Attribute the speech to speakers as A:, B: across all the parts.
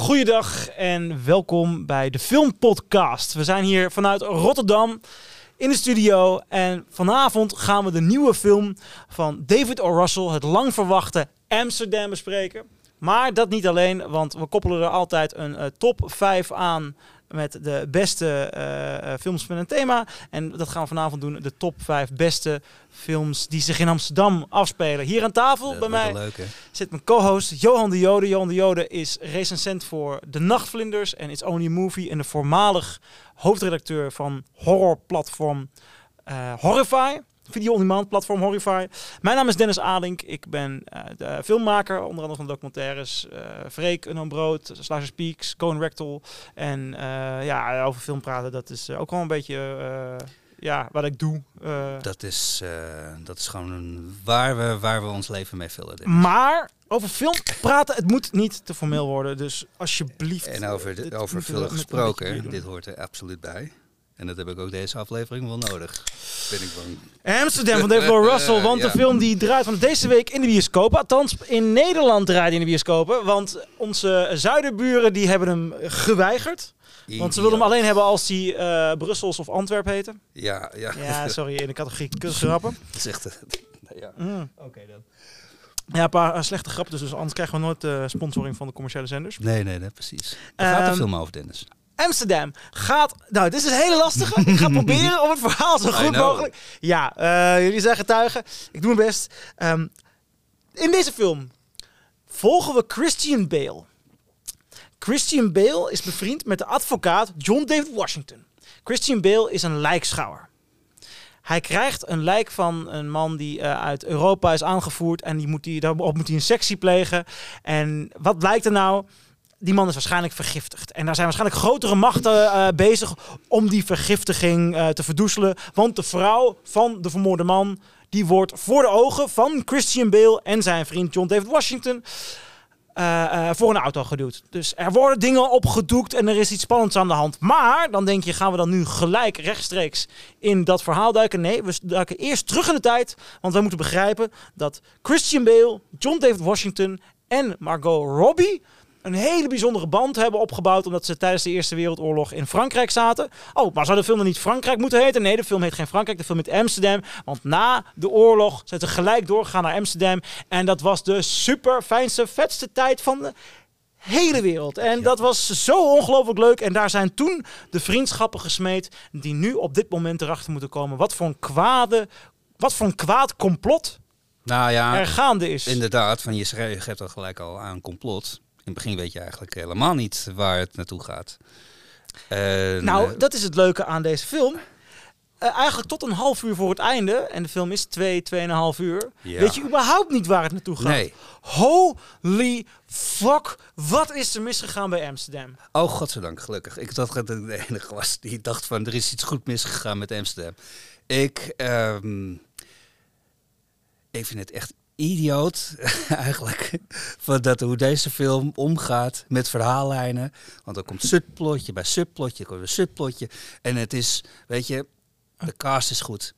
A: Goeiedag en welkom bij de Filmpodcast. We zijn hier vanuit Rotterdam in de studio en vanavond gaan we de nieuwe film van David O. Russell, het lang verwachte Amsterdam, bespreken. Maar dat niet alleen, want we koppelen er altijd een top 5 aan met de beste films met een thema. En dat gaan we vanavond doen, de top 5 beste films die zich in Amsterdam afspelen. Hier aan tafel bij mij zit mijn co-host Johan de Jode. Johan de Jode is recensent voor De Nachtvlinders en It's Only a Movie en de voormalig hoofdredacteur van horrorplatform Horrify. Video-on-demand platform Horrify. Mijn naam is Dennis Adink. Ik ben de filmmaker, onder andere van documentaires Freek, Unknown Brood, Slasher Speaks, Cohen Rectal. En over film praten, dat is ook wel een beetje wat ik doe.
B: Dat is gewoon waar we ons leven mee vullen.
A: Maar over film praten, het moet niet te formeel worden. Dus alsjeblieft.
B: En over film gesproken, dit hoort er absoluut bij. En dat heb ik ook deze aflevering wel nodig. Ben ik bang.
A: Amsterdam van David O. Russell. Want de film die draait van deze week in de bioscopen. Althans, in Nederland draait hij in de bioscopen. Want onze zuiderburen die hebben hem geweigerd. Want ze wilden hem alleen hebben als hij Brussels of Antwerp heette.
B: Ja,
A: sorry, in de categorie kutgrappen.
B: Dat is echt... ja.
A: Oké dan. Ja, een paar slechte grappen. Dus anders krijgen we nooit sponsoring van de commerciële zenders.
B: Nee, precies. Waar gaat de film over, Dennis?
A: Amsterdam gaat... Nou, dit is een hele lastige. Ik ga proberen om het verhaal zo goed mogelijk... Ja, jullie zijn getuigen. Ik doe mijn best. In deze film volgen we Christian Bale. Christian Bale is bevriend met de advocaat John David Washington. Christian Bale is een lijkschouwer. Hij krijgt een lijk van een man die uit Europa is aangevoerd en daarop moet hij een sectie plegen. En wat blijkt er nou? Die man is waarschijnlijk vergiftigd. En daar zijn waarschijnlijk grotere machten bezig om die vergiftiging te verdoezelen. Want de vrouw van de vermoorde man, die wordt voor de ogen van Christian Bale en zijn vriend John David Washington voor een auto geduwd. Dus er worden dingen opgedoekt en er is iets spannends aan de hand. Maar dan denk je, gaan we dan nu gelijk rechtstreeks in dat verhaal duiken? Nee, we duiken eerst terug in de tijd. Want wij moeten begrijpen dat Christian Bale, John David Washington en Margot Robbie een hele bijzondere band hebben opgebouwd omdat ze tijdens de Eerste Wereldoorlog in Frankrijk zaten. Oh, maar zou de film dan niet Frankrijk moeten heten? Nee, de film heet geen Frankrijk, de film heet Amsterdam. Want na de oorlog zijn ze gelijk doorgegaan naar Amsterdam. En dat was de super fijnste, vetste tijd van de hele wereld. En dat was zo ongelooflijk leuk. En daar zijn toen de vriendschappen gesmeed die nu op dit moment erachter moeten komen. Wat voor een kwaad complot er gaande is.
B: Inderdaad, je geeft al gelijk al aan complot. In het begin weet je eigenlijk helemaal niet waar het naartoe gaat.
A: Dat is het leuke aan deze film. Eigenlijk tot een half uur voor het einde, en de film is 2,5 uur, weet je überhaupt niet waar het naartoe gaat.
B: Nee.
A: Holy fuck, wat is er misgegaan bij Amsterdam?
B: Oh, godzijdank, gelukkig. Ik dacht dat ik de enige was die dacht van, er is iets goed misgegaan met Amsterdam. Ik vind het echt idioot eigenlijk hoe deze film omgaat met verhaallijnen. Want er komt subplotje bij subplotje, komt een subplotje. En het is, weet je, de cast is goed.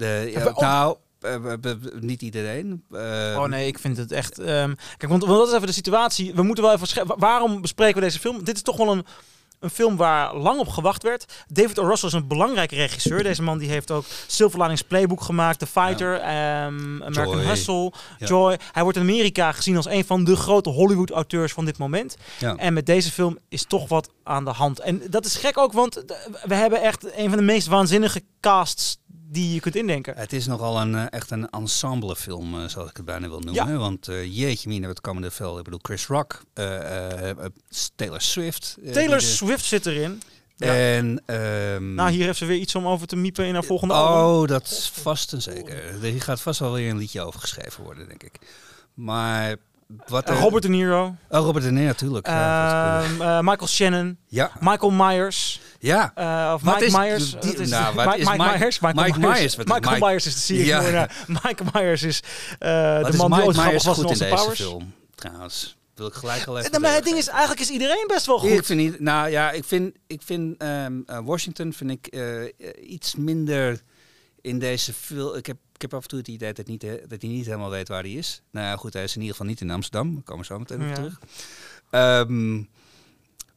B: Niet iedereen.
A: Ik vind het echt... Kijk, want dat is even de situatie. We moeten wel even... Waarom bespreken we deze film? Dit is toch wel een film waar lang op gewacht werd. David O. Russell is een belangrijke regisseur. Deze man die heeft ook Silver Linings Playbook gemaakt, The Fighter, American Hustle, Joy. Hij wordt in Amerika gezien als een van de grote Hollywood-auteurs van dit moment. Ja. En met deze film is toch wat aan de hand. En dat is gek ook, want we hebben echt een van de meest waanzinnige casts die je kunt indenken.
B: Het is nogal echt een ensemblefilm, zoals ik het bijna wil noemen. Ja. Want jeetje mina, wat komen er veel. Ik bedoel, Chris Rock, Taylor Swift.
A: Swift zit erin.
B: Ja. En,
A: hier heeft ze weer iets om over te miepen in haar volgende album.
B: Oh, dat is vast en zeker. Hier gaat vast wel weer een liedje over geschreven worden, denk ik. Maar...
A: Robert De Niro.
B: Oh, Robert De Niro, natuurlijk.
A: Michael Shannon.
B: Ja.
A: Michael Myers.
B: Ja.
A: Mike Myers. Mike Myers. Michael Myers is de serie. Ja. Mike Myers is de man die ooit grappig was in Austin Powers.
B: Film, trouwens. Wil ik gelijk al even
A: maar het ding is, eigenlijk is iedereen best wel goed.
B: Ik vind Washington vind ik iets minder in deze film. Ik heb af en toe het idee dat hij niet helemaal weet waar hij is. Nou ja, goed, hij is in ieder geval niet in Amsterdam. We komen zo meteen op terug.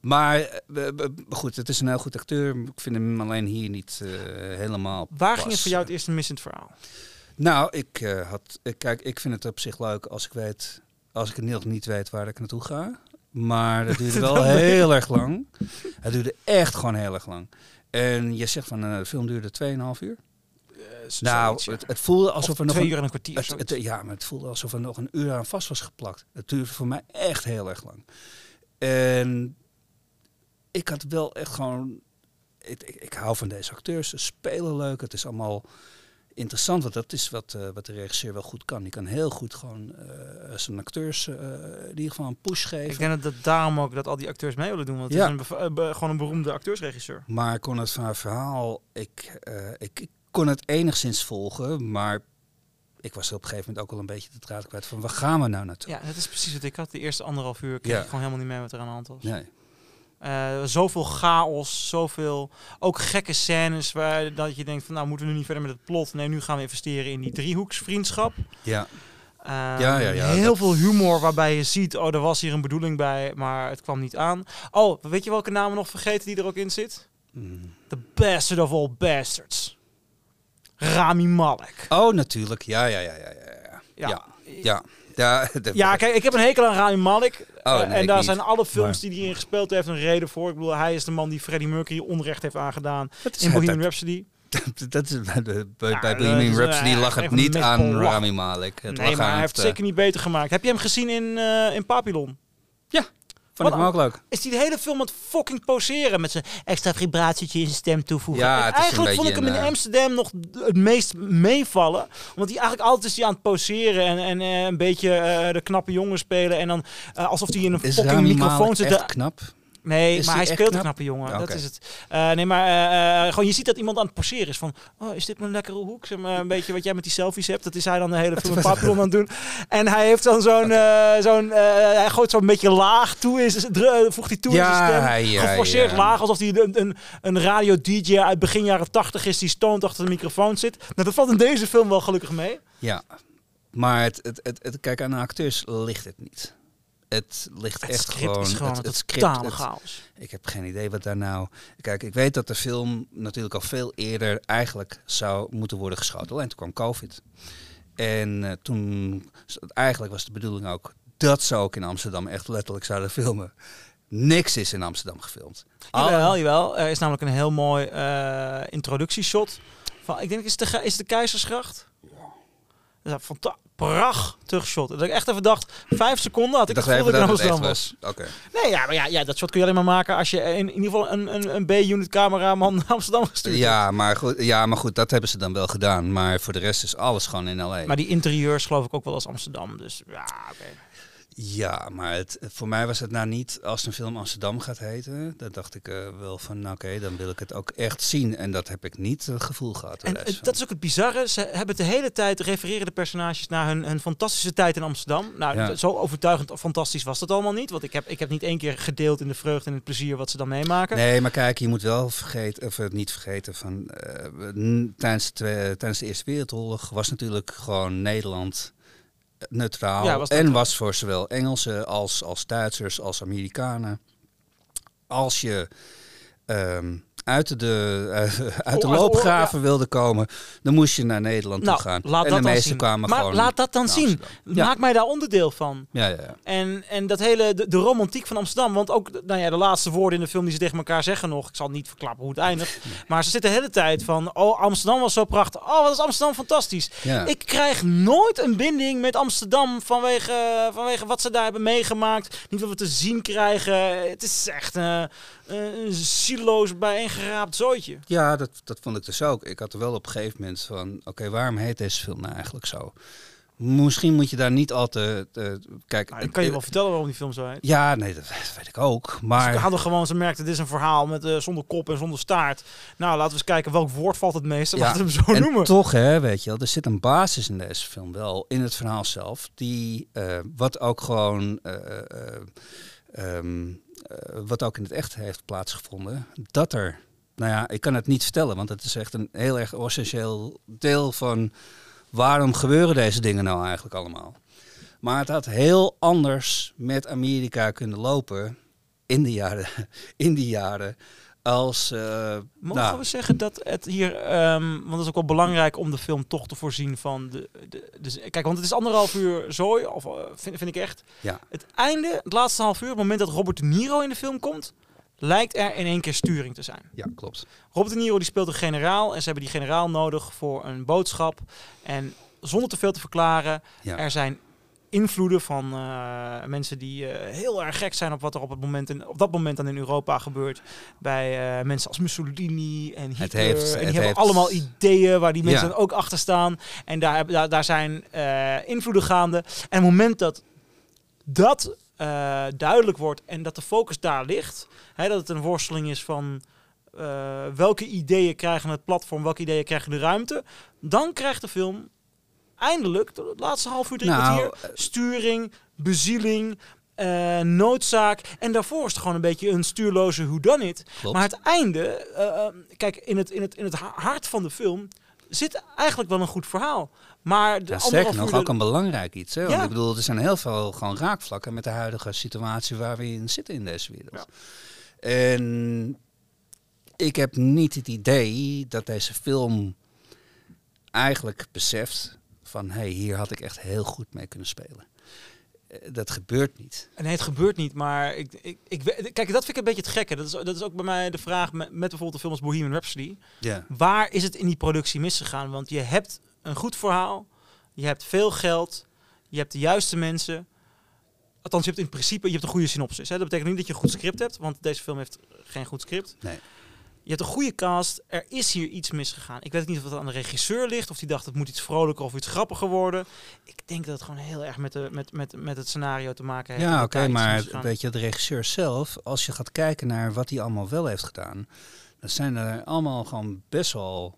B: Maar goed, het is een heel goed acteur. Ik vind hem alleen hier niet helemaal
A: Waar ging het voor jou het eerste mis in het verhaal?
B: Nou, ik vind het op zich leuk als ik nog niet weet waar ik naartoe ga. Maar dat duurde wel heel erg lang. Het duurde echt gewoon heel erg lang. En je zegt van de film duurde 2,5 uur. Het voelde alsof er nog
A: 2 uur en een kwartier.
B: Ja, maar het voelde alsof er nog een uur aan vast was geplakt. Het duurde voor mij echt heel erg lang. En ik had wel echt gewoon... Ik hou van deze acteurs. Ze spelen leuk. Het is allemaal interessant. Want dat is wat de regisseur wel goed kan. Die kan heel goed gewoon zijn acteurs in ieder geval een push geven.
A: Ik denk dat daarom ook dat al die acteurs mee willen doen. Want het is gewoon een beroemde acteursregisseur.
B: Maar ik kon het van het verhaal... Ik kon het enigszins volgen, maar ik was er op een gegeven moment ook al een beetje de draad kwijt van waar gaan we nou naartoe?
A: Ja, dat is precies wat ik had. De eerste 1,5 uur kreeg ik gewoon helemaal niet mee wat er aan de hand was.
B: Nee.
A: Zoveel chaos, zoveel ook gekke scènes waar dat je denkt van nou moeten we nu niet verder met het plot. Nee, nu gaan we investeren in die driehoeksvriendschap.
B: Ja.
A: Heel veel humor waarbij je ziet, er was hier een bedoeling bij, maar het kwam niet aan. Oh, weet je welke naam we nog vergeten die er ook in zit? The bastard of all bastards. Rami Malek.
B: Oh, natuurlijk. Ja.
A: Ja, kijk, ik heb een hekel aan Rami Malek. En daar zijn alle films
B: maar...
A: die hij in gespeeld heeft een reden voor. Ik bedoel, hij is de man die Freddie Mercury onrecht heeft aangedaan in
B: Bohemian
A: Rhapsody.
B: Dat is bij Bohemian Rhapsody lag het niet aan Rami Malek.
A: Nee, maar hij heeft het zeker niet beter gemaakt. Heb je hem gezien in Papillon?
B: Ja. Vond ik hem ook leuk.
A: Is die de hele film aan het fucking poseren met zijn extra vibratietje in zijn stem toevoegen?
B: Ja,
A: eigenlijk vond ik hem in Amsterdam nog het meest meevallen. Want hij eigenlijk altijd is hij aan het poseren en een beetje de knappe jongen spelen. En dan alsof hij in een fucking microfoon zit.
B: Echt knap?
A: Nee, maar hij speelt een knappe jongen. Okay. Dat is het. Gewoon je ziet dat iemand aan het poseren is van... Oh, is dit mijn lekkere hoek? Zeg maar, een beetje wat jij met die selfies hebt. Dat is hij dan de hele film Papillon aan het doen. En hij heeft dan hij gooit zo'n beetje laag toe. Voegt hij toe in zijn stem. Geforceerd laag. Alsof hij een radio-dj uit begin jaren 80 is. Die stoned achter de microfoon zit. Nou, dat valt in deze film wel gelukkig mee.
B: Ja, maar kijk, aan de acteurs ligt het niet. Het ligt echt gewoon...
A: Het totale chaos.
B: Ik heb geen idee wat daar nou... Kijk, ik weet dat de film natuurlijk al veel eerder eigenlijk zou moeten worden geschoten. Alleen toen kwam COVID. En toen... Eigenlijk was de bedoeling ook dat ze ook in Amsterdam echt letterlijk zouden filmen. Niks is in Amsterdam gefilmd.
A: Jawel. Er is namelijk een heel mooi introductieshot. Ik denk, is de Keizersgracht? Dat is prachtig shot. Dat ik echt even dacht, 5 seconden had ik het gevoel dat ik in Amsterdam was.
B: Okay.
A: Nee, maar dat shot kun je alleen maar maken als je in ieder geval een B-unit cameraman naar Amsterdam gestuurd hebt.
B: Maar goed, dat hebben ze dan wel gedaan. Maar voor de rest is alles gewoon in L.A.
A: Maar die interieurs geloof ik ook wel als Amsterdam. Dus ja, oké.
B: Ja, maar voor mij was het nou niet als een film Amsterdam gaat heten. Dan dacht ik wel van oké, dan wil ik het ook echt zien. En dat heb ik niet het gevoel gehad.
A: En dat is ook het bizarre. Ze hebben de hele tijd refereren de personages naar hun fantastische tijd in Amsterdam. Nou, zo overtuigend fantastisch was dat allemaal niet. Want ik heb niet 1 keer gedeeld in de vreugde en het plezier wat ze dan meemaken.
B: Nee, maar kijk, je moet wel niet vergeten van tijdens de Eerste Wereldoorlog was natuurlijk gewoon Nederland neutraal was voor zowel Engelsen als Duitsers als Amerikanen. Als je uit de loopgraven wilde komen, dan moest je naar Nederland toe gaan.
A: En
B: de meesten kwamen gewoon.
A: Maar laat dat dan zien. Maak mij daar onderdeel van.
B: Ja.
A: En dat hele de romantiek van Amsterdam, want ook de laatste woorden in de film die ze tegen elkaar zeggen nog. Ik zal niet verklappen hoe het eindigt. Maar ze zitten de hele tijd van, Amsterdam was zo prachtig. Oh, wat is Amsterdam fantastisch. Ja. Ik krijg nooit een binding met Amsterdam vanwege wat ze daar hebben meegemaakt. Niet wat we te zien krijgen. Het is echt een zieloos bijeengeraapt zooitje. Ja,
B: dat vond ik dus ook. Ik had er wel op een gegeven moment van, oké, waarom heet deze film nou eigenlijk zo? Misschien moet je daar niet altijd... Kijk,
A: ik kan je wel vertellen waarom die film zo heet.
B: Ja, nee, dat weet ik ook. Maar
A: ze hadden gewoon, ze merkten, dit is een verhaal met zonder kop en zonder staart. Nou, laten we eens kijken welk woord valt het meeste. Laten we hem zo noemen.
B: En toch, weet je wel, er zit een basis in deze film wel, in het verhaal zelf, die wat ook gewoon... wat ook in het echt heeft plaatsgevonden, dat er... Nou ja, ik kan het niet vertellen, want het is echt een heel erg essentieel deel van... Waarom gebeuren deze dingen nou eigenlijk allemaal? Maar het had heel anders met Amerika kunnen lopen in die jaren als...
A: Mogen we zeggen dat het hier... want dat is ook wel belangrijk om de film toch te voorzien van... kijk, want het is 1,5 uur zooi, vind ik echt.
B: Ja.
A: Het einde, het laatste half uur, op het moment dat Robert De Niro in de film komt... lijkt er in één keer sturing te zijn.
B: Ja, klopt.
A: Robert De Niro die speelt een generaal en ze hebben die generaal nodig voor een boodschap. En zonder te veel te verklaren, er zijn invloeden van mensen die heel erg gek zijn op wat er op dat moment dan in Europa gebeurt. Bij mensen als Mussolini en Hitler. En die hebben allemaal ideeën waar die mensen dan ook achter staan. En daar zijn invloeden gaande. En op het moment dat duidelijk wordt en dat de focus daar ligt, dat het een worsteling is van welke ideeën krijgen het platform, welke ideeën krijgen de ruimte, dan krijgt de film eindelijk, het laatste half uur, 3 kwartier, sturing, bezieling, noodzaak. En daarvoor is het gewoon een beetje een stuurloze whodunit. Maar het einde, kijk, in het hart van de film zit eigenlijk wel een goed verhaal. Maar
B: sterker nog, ook een belangrijk iets. Hè? Want ik bedoel, er zijn heel veel gewoon raakvlakken met de huidige situatie waar we in zitten in deze wereld. Ja. En ik heb niet het idee dat deze film eigenlijk beseft van, hier had ik echt heel goed mee kunnen spelen. Dat gebeurt niet.
A: Nee, het gebeurt niet, maar kijk, dat vind ik een beetje het gekke. Dat is ook bij mij de vraag met bijvoorbeeld de film als Bohemian Rhapsody. Yeah. Waar is het in die productie misgegaan? Want je hebt een goed verhaal, je hebt veel geld, je hebt de juiste mensen. Althans, je hebt in principe een goede synopsis. Hè? Dat betekent niet dat je een goed script hebt, want deze film heeft geen goed script. Nee. Je hebt een goede cast. Er is hier iets misgegaan. Ik weet niet of het aan de regisseur ligt, of die dacht het moet iets vrolijker of iets grappiger worden. Ik denk dat het gewoon heel erg met het scenario te maken heeft.
B: Ja, oké, maar weet je, de regisseur zelf, als je gaat kijken naar wat hij allemaal wel heeft gedaan, dan zijn er allemaal gewoon best wel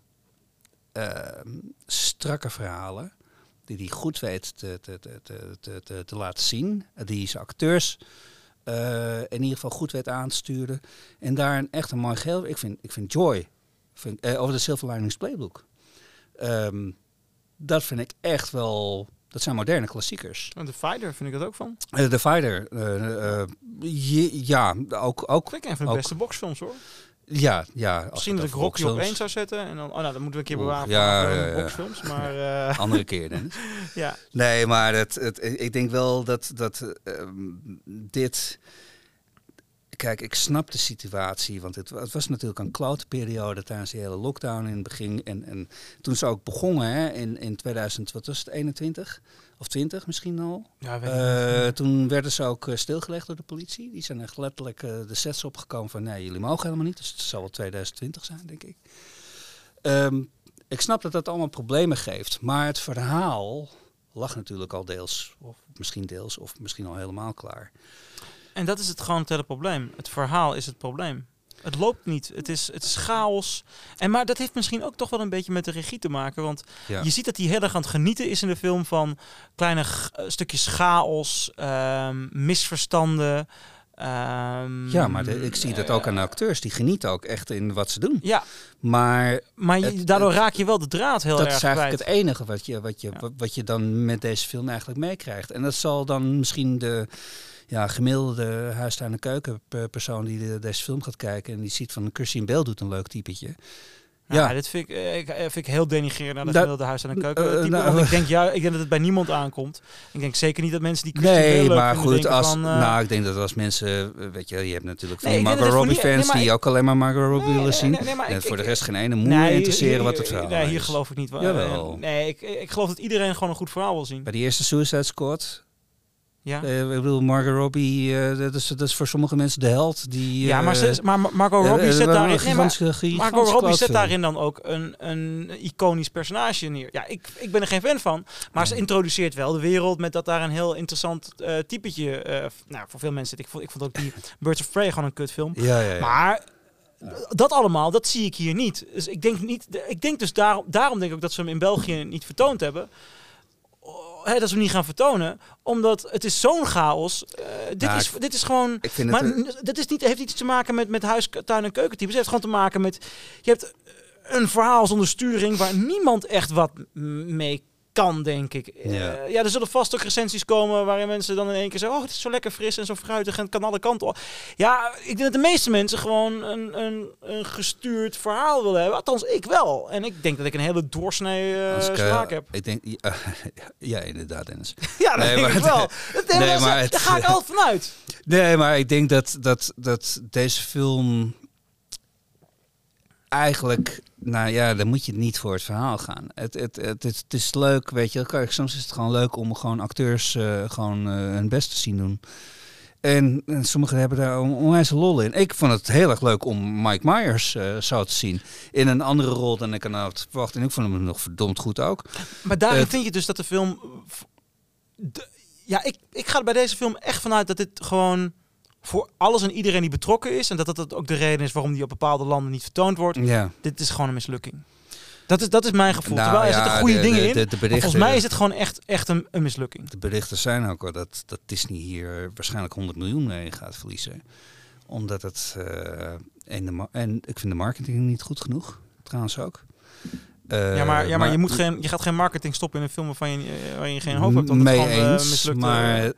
B: strakke verhalen die hij goed weet te laten zien. Die zijn acteurs in ieder geval goed weet aan te sturen. En daar echt een mooi geheel. Ik vind Joy, over de Silver Linings Playbook. Dat vind ik echt wel... Dat zijn moderne klassiekers.
A: En The Fighter vind ik dat ook van.
B: The Fighter, ja, ook.
A: Vind ik een van de beste boxfilms, hoor.
B: Ja.
A: Misschien dat ik Rocky op 1 zou zetten. En dan, dan moeten we een keer bewaren van boxfilms. Maar,
B: andere keer, Dennis.
A: Ja.
B: Nee, maar ik denk wel dat dit... Kijk, ik snap de situatie, want het was natuurlijk een klote periode tijdens de hele lockdown in het begin. En toen ze ook begonnen in 2000, wat was het, 21 of 20 misschien al. Ja, toen werden ze ook stilgelegd door de politie. Die zijn echt letterlijk de sets opgekomen van, nee, jullie mogen helemaal niet. Dus het zal wel 2020 zijn, denk ik. Ik snap dat dat allemaal problemen geeft, maar het verhaal lag natuurlijk al deels, of misschien al helemaal klaar.
A: En dat is gewoon het hele probleem. Het verhaal is het probleem. Het loopt niet. Het is chaos. Maar dat heeft misschien ook toch wel een beetje met de regie te maken. Want je ziet dat hij heel erg aan het genieten is in de film van kleine stukjes chaos, misverstanden.
B: Maar ik zie dat ook aan de acteurs. Die genieten ook echt in wat ze doen.
A: Ja.
B: Maar
A: daardoor raak je wel de draad heel erg kwijt.
B: Dat is eigenlijk het enige wat je dan met deze film eigenlijk meekrijgt. En dat zal dan misschien de gemiddelde huistuin- en keukenpersoon die deze film gaat kijken en die ziet van Christian Bale doet een leuk typetje.
A: Ja, dit vind ik heel denigrerend naar de gemiddelde huistuin- en keuken. Want ik denk dat het bij niemand aankomt. Ik denk zeker niet dat mensen die Christian Bale leuk
B: maar
A: vinden,
B: goed, ik denk dat als mensen, weet je hebt natuurlijk veel Margot Robbie fans die ook alleen maar Margot Robbie willen zien. En voor de rest geen ene moe interesseren wat het verhaal is.
A: Nee, hier geloof ik niet. Ik geloof dat iedereen gewoon een goed verhaal wil zien.
B: Bij die eerste Suicide Squad.
A: Ja.
B: Ik bedoel, Margot Robbie, dat is voor sommige mensen de held.
A: Maar Margot Robbie zet daarin... Margot Robbie zet daarin dan ook een iconisch personage neer. Ja, ik ben er geen fan van. Maar ze introduceert wel de wereld met dat daar een heel interessant typetje... voor veel mensen... Ik vond ook die Birds of Prey gewoon een kutfilm.
B: Ja.
A: Maar... Dat allemaal, dat zie ik hier niet. Dus ik denk dus daarom denk ik ook dat ze hem in België niet vertoond hebben. Dat ze hem niet gaan vertonen, omdat het is zo'n chaos. Dit is gewoon... heeft iets te maken met huis, tuin en keukentypes. Het heeft gewoon te maken met... Je hebt een verhaal zonder sturing waar niemand echt wat mee kan, denk ik. Ja, er zullen vast ook recensies komen waarin mensen dan in één keer zeggen, oh, het is zo lekker fris en zo fruitig en het kan alle kanten op. Ja, ik denk dat de meeste mensen gewoon een gestuurd verhaal willen hebben. Althans, ik wel. En ik denk dat ik een hele doorsnee smaak heb.
B: Ik denk, ja, inderdaad, Dennis.
A: Ja, dat denk ik wel. Daar ga ik altijd vanuit.
B: Nee, maar ik denk dat deze film eigenlijk, nou ja, dan moet je niet voor het verhaal gaan. Het is leuk, weet je. Kijk, soms is het gewoon leuk om gewoon acteurs hun best te zien doen. En sommigen hebben daar onwijs lol in. Ik vond het heel erg leuk om Mike Myers zo te zien. In een andere rol dan ik had verwacht. En ik vond hem nog verdomd goed ook.
A: Maar daarin vind je dus dat de film... Ik ga er bij deze film echt vanuit dat dit gewoon voor alles en iedereen die betrokken is. En dat ook de reden is waarom die op bepaalde landen niet vertoond wordt. Ja. Dit is gewoon een mislukking. Dat is mijn gevoel. Terwijl er zitten goede dingen in. Volgens mij is het gewoon echt een mislukking.
B: De berichten zijn ook al dat Disney hier waarschijnlijk 100 miljoen mee gaat verliezen. Omdat het... en ik vind de marketing niet goed genoeg. Trouwens ook.
A: Maar je gaat geen marketing stoppen in een film waarin je geen hoop hebt.
B: Mee eens, mislukt, maar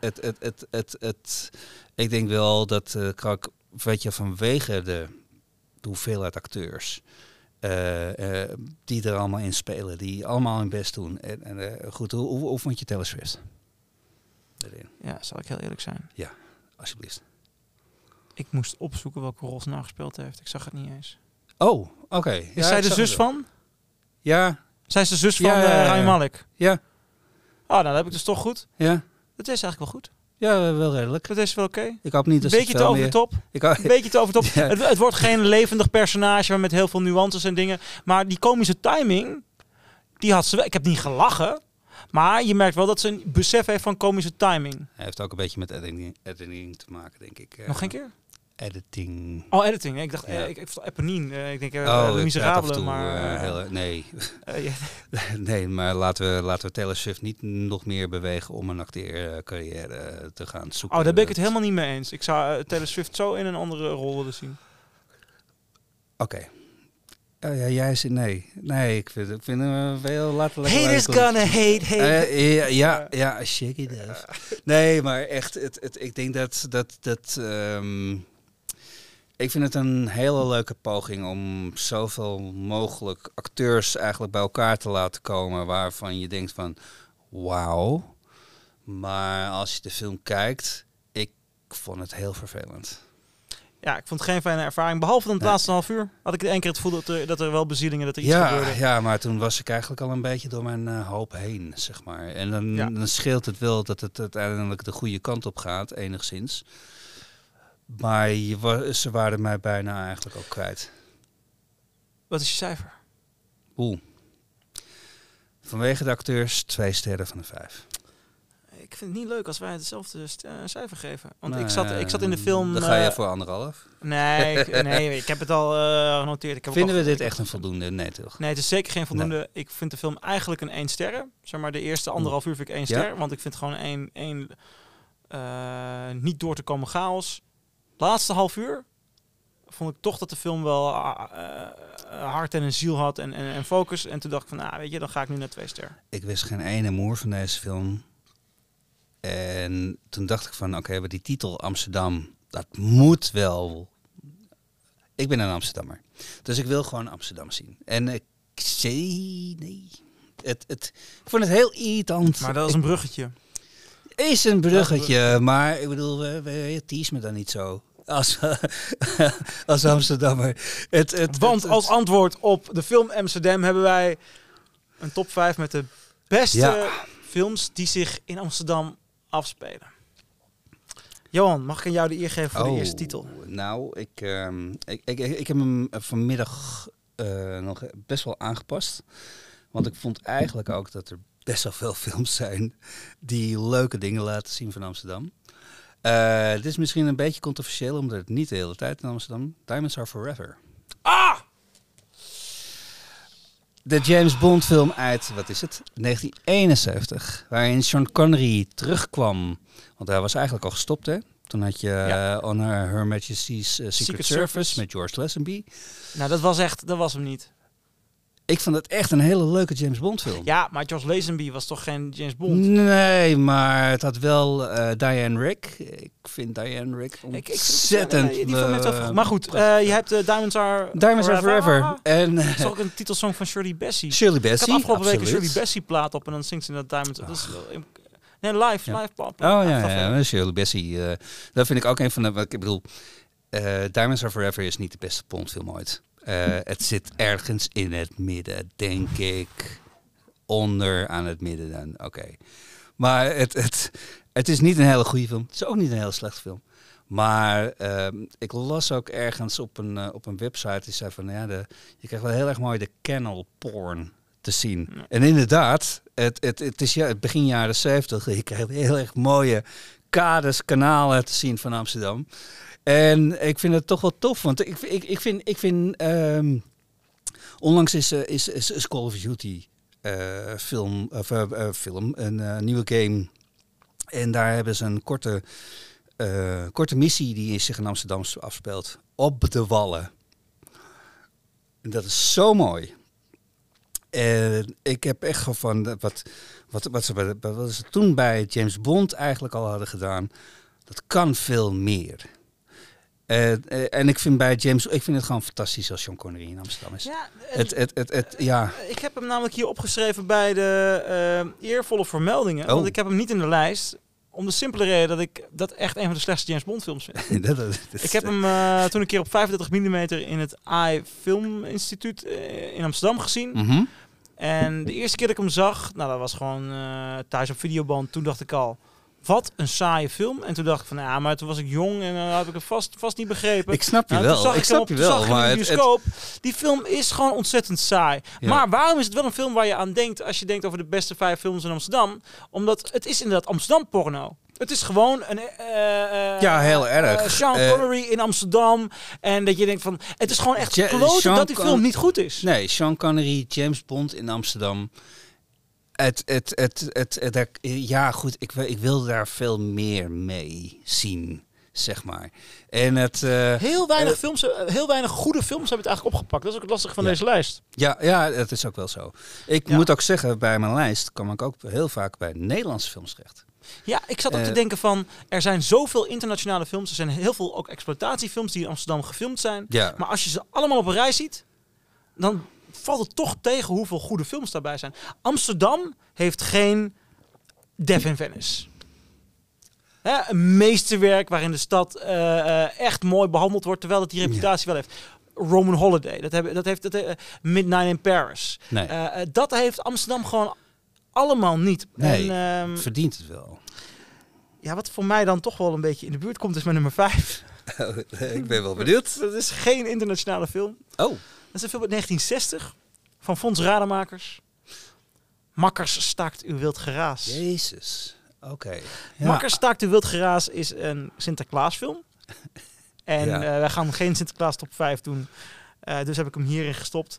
B: ik denk wel dat weet je, vanwege de hoeveelheid acteurs die er allemaal in spelen, die allemaal hun best doen. Goed, hoe vond je Taylor Swift?
A: Ja, zal ik heel eerlijk zijn?
B: Ja, alsjeblieft.
A: Ik moest opzoeken welke rol ze nou gespeeld heeft. Ik zag het niet eens.
B: Oh, oké.
A: Is zij de zus van?
B: Ja.
A: Zij is de zus van Rami Malek?
B: Ja.
A: Oh, nou, dat heb ik dus toch goed.
B: Ja.
A: Dat is eigenlijk wel goed.
B: Ja, wel redelijk.
A: Dat is wel oké.
B: Ik hoop niet dat
A: een beetje te over de top. Een beetje te over de top.
B: Ja.
A: Het wordt geen levendig personage met heel veel nuances en dingen. Maar die komische timing, die had ze wel. Ik heb niet gelachen. Maar je merkt wel dat ze een besef heeft van komische timing.
B: Hij heeft ook een beetje met editing te maken, denk ik.
A: Nog geen keer?
B: Editing.
A: Oh, editing. Ik dacht, ik Eponine. Ik denk, Le Miserabele, maar...
B: nee. Nee, maar laten we Taylor Swift niet nog meer bewegen om een acteercarrière te gaan zoeken.
A: Oh, daar ben ik het helemaal niet mee eens. Ik zou Taylor Swift zo in een andere rol willen zien.
B: Oké. Ja, jij zegt nee. Nee, ik vind wel laten lekker.
A: Haters gonna hate.
B: Ja, shake it off. Nee, maar echt, ik denk dat ik vind het een hele leuke poging om zoveel mogelijk acteurs eigenlijk bij elkaar te laten komen waarvan je denkt van wauw. Maar als je de film kijkt, ik vond het heel vervelend.
A: Ja, ik vond het geen fijne ervaring. Behalve dan het laatste half uur had ik één keer het gevoel dat er wel bezielingen, dat er iets gebeurde.
B: Ja, maar toen was ik eigenlijk al een beetje door mijn hoop heen, zeg maar. En dan scheelt het wel dat het uiteindelijk de goede kant op gaat, enigszins. Maar ze waren mij bijna eigenlijk ook kwijt.
A: Wat is je cijfer?
B: Vanwege de acteurs 2 sterren van de 5.
A: Ik vind het niet leuk als wij hetzelfde cijfer geven. Want ik zat in de film...
B: Dan ga je voor 1,5?
A: Nee, ik heb het al genoteerd.
B: Vinden we dit echt een voldoende? Nee, toch?
A: Nee, het is zeker geen voldoende. Nee. Ik vind de film eigenlijk een 1 sterren. Zeg maar, de eerste 1,5 uur vind ik 1 ster. Want ik vind gewoon één niet door te komen chaos. Laatste half uur vond ik toch dat de film wel hart en een ziel had en focus. En toen dacht ik van, weet je, dan ga ik nu naar 2 ster.
B: Ik wist geen ene moer van deze film. En toen dacht ik van, oké, maar die titel Amsterdam, dat moet wel. Ik ben een Amsterdammer. Dus ik wil gewoon Amsterdam zien. En ik zei, nee. Ik vond het heel irritant.
A: Maar dat is een bruggetje.
B: Is een bruggetje, maar ik bedoel, tease me dan niet zo. Als Amsterdammer.
A: Want als antwoord op de film Amsterdam hebben wij een top 5 met de beste films die zich in Amsterdam afspelen. Johan, mag ik aan jou de eer geven voor de eerste titel?
B: Nou, ik heb hem vanmiddag nog best wel aangepast. Want ik vond eigenlijk ook dat er best wel veel films zijn die leuke dingen laten zien van Amsterdam. Dit is misschien een beetje controversieel, omdat het niet de hele tijd in Amsterdam. Diamonds Are Forever. De James Bond film uit, 1971. Waarin Sean Connery terugkwam. Want hij was eigenlijk al gestopt, hè? Toen had je On Her Majesty's Secret Service met George Lazenby.
A: Nou, dat was hem niet.
B: Ik vond het echt een hele leuke James Bond film.
A: Ja, maar George Lazenby was toch geen James Bond?
B: Nee, maar het had wel Diane Rick. Ik vind Diane Rick ontzettend...
A: Maar goed, je hebt Diamonds Are
B: Forever. En
A: dat is ook een titelsong van Shirley Bassey.
B: Shirley Bassey,
A: ik had afgelopen week een
B: absoluut.
A: Shirley Bassey plaat op en dan zingt ze in dat Diamonds. Dat is, nee, live pop.
B: Oh ja, Shirley Bassey. Dat vind ik ook een van de... Ik bedoel, Diamonds Are Forever is niet de beste Bondfilm ooit. Het zit ergens in het midden, denk ik. Onder aan het midden dan. Oké. Maar het is niet een hele goede film. Het is ook niet een hele slechte film. Maar ik las ook ergens op een website die zei van... je krijgt wel heel erg mooi de kennel porn te zien. Ja. En inderdaad, het is begin jaren 70. Je krijgt heel erg mooie kades, kanalen te zien van Amsterdam. En ik vind het toch wel tof, want ik vind onlangs is Call of Duty film, een nieuwe game. En daar hebben ze een korte missie die zich in Amsterdam afspeelt. Op de Wallen. En dat is zo mooi. En ik heb echt van wat ze toen bij James Bond eigenlijk al hadden gedaan. Dat kan veel meer. En ik vind het gewoon fantastisch als Sean Connery in Amsterdam is.
A: Ja, ik heb hem namelijk hier opgeschreven bij de eervolle vermeldingen. Want ik heb hem niet in de lijst. Om de simpele reden dat ik dat echt een van de slechtste James Bond films vind. Ik heb hem toen een keer op 35 mm in het AI Film Instituut in Amsterdam gezien.
B: Mm-hmm.
A: En de eerste keer dat ik hem zag, dat was gewoon thuis op videoband. Toen dacht ik al, wat een saaie film. En toen dacht ik van, maar toen was ik jong en dan had ik het vast niet begrepen.
B: Ik snap je wel. Ik snap je wel. Maar
A: die film is gewoon ontzettend saai. Ja. Maar waarom is het wel een film waar je aan denkt als je denkt over de beste 5 films in Amsterdam? Omdat het is inderdaad Amsterdam porno. Het is gewoon een...
B: heel erg.
A: Sean Connery in Amsterdam. En dat je denkt van... Het is gewoon echt kloten dat die film niet goed is.
B: Nee, Sean Connery, James Bond in Amsterdam. Ja, goed. Ik wil daar veel meer mee zien, zeg maar. En
A: heel weinig goede films hebben het eigenlijk opgepakt. Dat is ook het lastige van deze lijst.
B: Ja, dat is ook wel zo. Ik moet ook zeggen, bij mijn lijst kwam ik ook heel vaak bij Nederlandse films terecht.
A: Ja, ik zat ook te denken van, er zijn zoveel internationale films. Er zijn heel veel ook exploitatiefilms die in Amsterdam gefilmd zijn.
B: Ja.
A: Maar als je ze allemaal op een rij ziet, dan valt het toch tegen hoeveel goede films daarbij zijn. Amsterdam heeft geen Death in Venice. Een meesterwerk waarin de stad echt mooi behandeld wordt, terwijl het die reputatie wel heeft. Roman Holiday, dat heeft Midnight in Paris.
B: Nee.
A: Dat heeft Amsterdam gewoon allemaal niet.
B: Nee, verdient het wel.
A: Ja, wat voor mij dan toch wel een beetje in de buurt komt, is mijn nummer 5.
B: Ik ben wel benieuwd.
A: Dat is geen internationale film.
B: Oh.
A: Dat is een film uit 1960 van Fons Rademakers. Makkers staakt uw wild geraas.
B: Jezus. Oké. Ja.
A: Makkers staakt uw wild geraas is een Sinterklaasfilm. En wij gaan geen Sinterklaas top 5 doen. Dus heb ik hem hierin gestopt.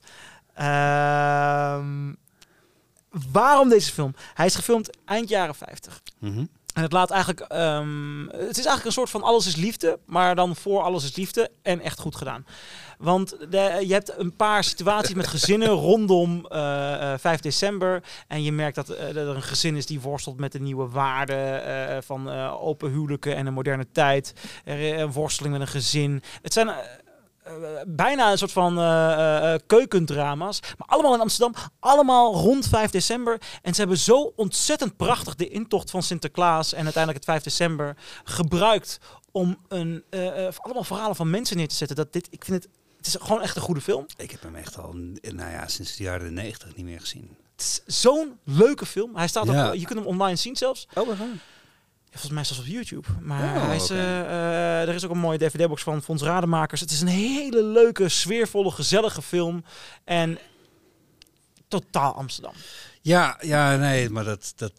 A: Waarom deze film? Hij is gefilmd eind jaren 50.
B: Mm-hmm.
A: En het laat eigenlijk... het is eigenlijk een soort van Alles is Liefde, maar dan voor Alles is Liefde en echt goed gedaan. Want je hebt een paar situaties met gezinnen rondom 5 december. En je merkt dat er een gezin is die worstelt met de nieuwe waarden van open huwelijken en een moderne tijd. Een worsteling met een gezin. Het zijn... bijna een soort van keukendrama's. Maar allemaal in Amsterdam. Allemaal rond 5 december. En ze hebben zo ontzettend prachtig de intocht van Sinterklaas en uiteindelijk het 5 december gebruikt om allemaal verhalen van mensen neer te zetten. Ik vind het is gewoon echt een goede film.
B: Ik heb hem echt al sinds de jaren 90 niet meer gezien.
A: Het is zo'n leuke film. Hij staat ook, je kunt hem online zien zelfs.
B: Oh, we gaan.
A: Volgens mij zelfs op YouTube. Maar hij is, er is ook een mooie DVD-box van Fons Rademakers. Het is een hele leuke, sfeervolle, gezellige film. En totaal Amsterdam.
B: Ja, nee, maar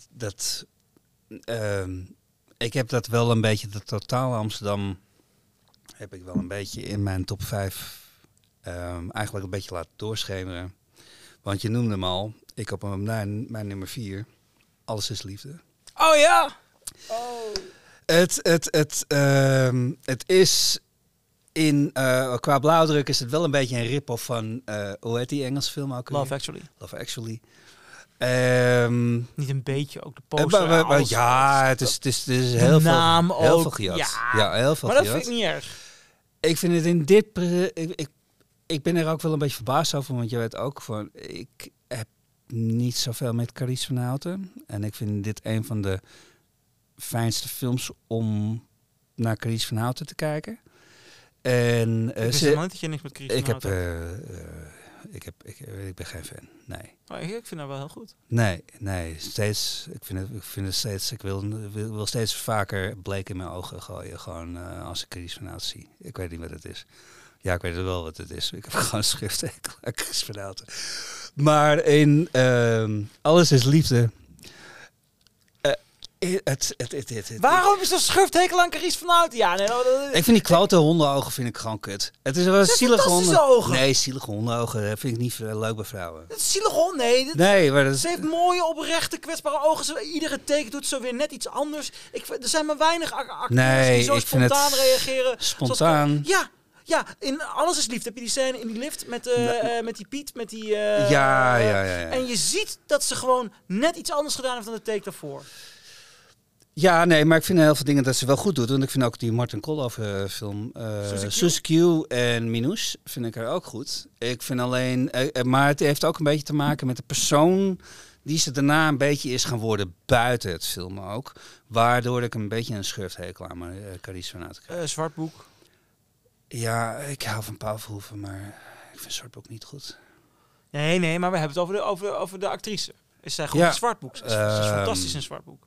B: ik heb dat wel een beetje, dat totaal Amsterdam heb ik wel een beetje in mijn top 5 eigenlijk een beetje laten doorschemeren. Want je noemde hem al. Ik heb hem mijn nummer 4. Alles is liefde.
A: Oh ja!
B: Het is Qua blauwdruk is het wel een beetje een rip-off van... hoe heet die Engelse film ook?
A: Love Actually.
B: Love Actually.
A: Niet een beetje, ook de poster.
B: Het is heel veel gejat. Ja, heel veel
A: maar dat
B: gejat.
A: vind ik niet erg.
B: Ik vind het in dit... Ik ben er ook wel een beetje verbaasd over, want je weet ook van... Ik heb niet zoveel met Carice van Houten. En ik vind dit een van de fijnste films om naar Carice van Houten te kijken. En
A: ik wist helemaal niet dat je niks met Carice van Houten
B: ik ben geen fan, nee.
A: Maar ik vind dat wel heel goed.
B: Nee, steeds. Ik vind het steeds. Ik wil steeds vaker bleek in mijn ogen gooien. Gewoon als ik Carice van Houten zie. Ik weet niet wat het is. Ja, ik weet wel wat het is. Ik heb gewoon schrifttekel aan Carice van Houten. Maar in Alles is Liefde.
A: Waarom is er schurfthekel aan Carice van Houten? Ja, nee,
B: ik vind die klote hondenogen vind ik gewoon kut. Het is wel zielige
A: ogen.
B: Nee, zielige hondenogen vind ik niet leuk bij vrouwen.
A: Dat is zielige hond, nee.
B: Maar
A: ze heeft mooie, oprechte, kwetsbare ogen. Iedere teken doet zo weer net iets anders. Er zijn maar weinig acteurs die zo spontaan reageren.
B: Spontaan.
A: Ja, in Alles is Liefde heb je die scène in die lift met die Piet, met die...
B: Ja.
A: En je ziet dat ze gewoon net iets anders gedaan heeft dan de take daarvoor.
B: Ja, nee, maar ik vind heel veel dingen dat ze wel goed doet. Want ik vind ook die Martin Koolhoven film, Suzy Q en Minouche, vind ik haar ook goed. Ik vind alleen, maar het heeft ook een beetje te maken met de persoon die ze daarna een beetje is gaan worden buiten het filmen ook. Waardoor ik een beetje een schurfthekel aan mijn Carice van Houten krijg.
A: Zwartboek.
B: Ja, ik hou van Paul Verhoeven, maar ik vind Zwartboek niet goed.
A: Nee, maar we hebben het over de actrice. Is zij goed in Zwartboek? Ze is fantastisch in Zwartboek.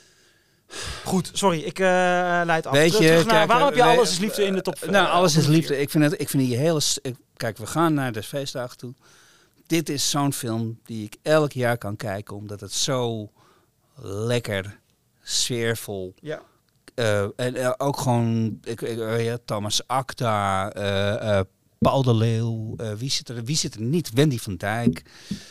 A: Goed, sorry, ik leid af.
B: Weet je,
A: waarom heb je Alles is Liefde in de top?
B: Alles is Liefde. Ik vind die hele... Kijk, we gaan naar de feestdagen toe. Dit is zo'n film die ik elk jaar kan kijken, omdat het zo lekker, sfeervol...
A: Ja.
B: En ook gewoon Thomas Acta, Paul de Leeuw. Wie zit er niet? Wendy van Dijk.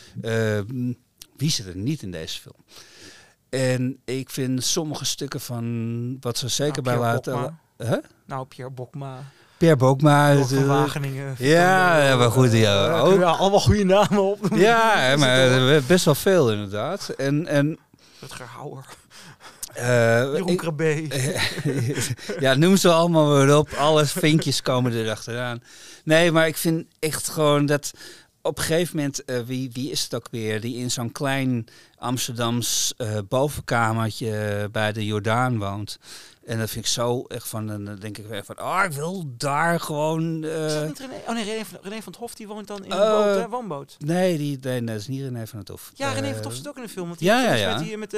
B: Wie zit er niet in deze film? En ik vind sommige stukken van wat ze zeker bij laten...
A: Pierre Bokma.
B: Pierre Bokma.
A: Van Wageningen.
B: Ja, maar goed. Ja, ook.
A: Ja, allemaal goede namen op.
B: Ja, maar best wel veel inderdaad. En
A: Rutger Hauer.
B: Jeroen
A: Krabbe.
B: Ja, noem ze allemaal weer op. Alle vinkjes komen erachteraan. Nee, maar ik vind echt gewoon dat... Op een gegeven moment, wie is het ook weer, die in zo'n klein Amsterdams bovenkamertje bij de Jordaan woont. En dat vind ik zo echt van, dan denk ik weer van, ik wil daar gewoon...
A: Is dat niet René? René van het Hof, die woont dan in een woonboot.
B: Nee, dat is niet René van het Hof.
A: Ja, René van het Hof zit ook in een film. Want met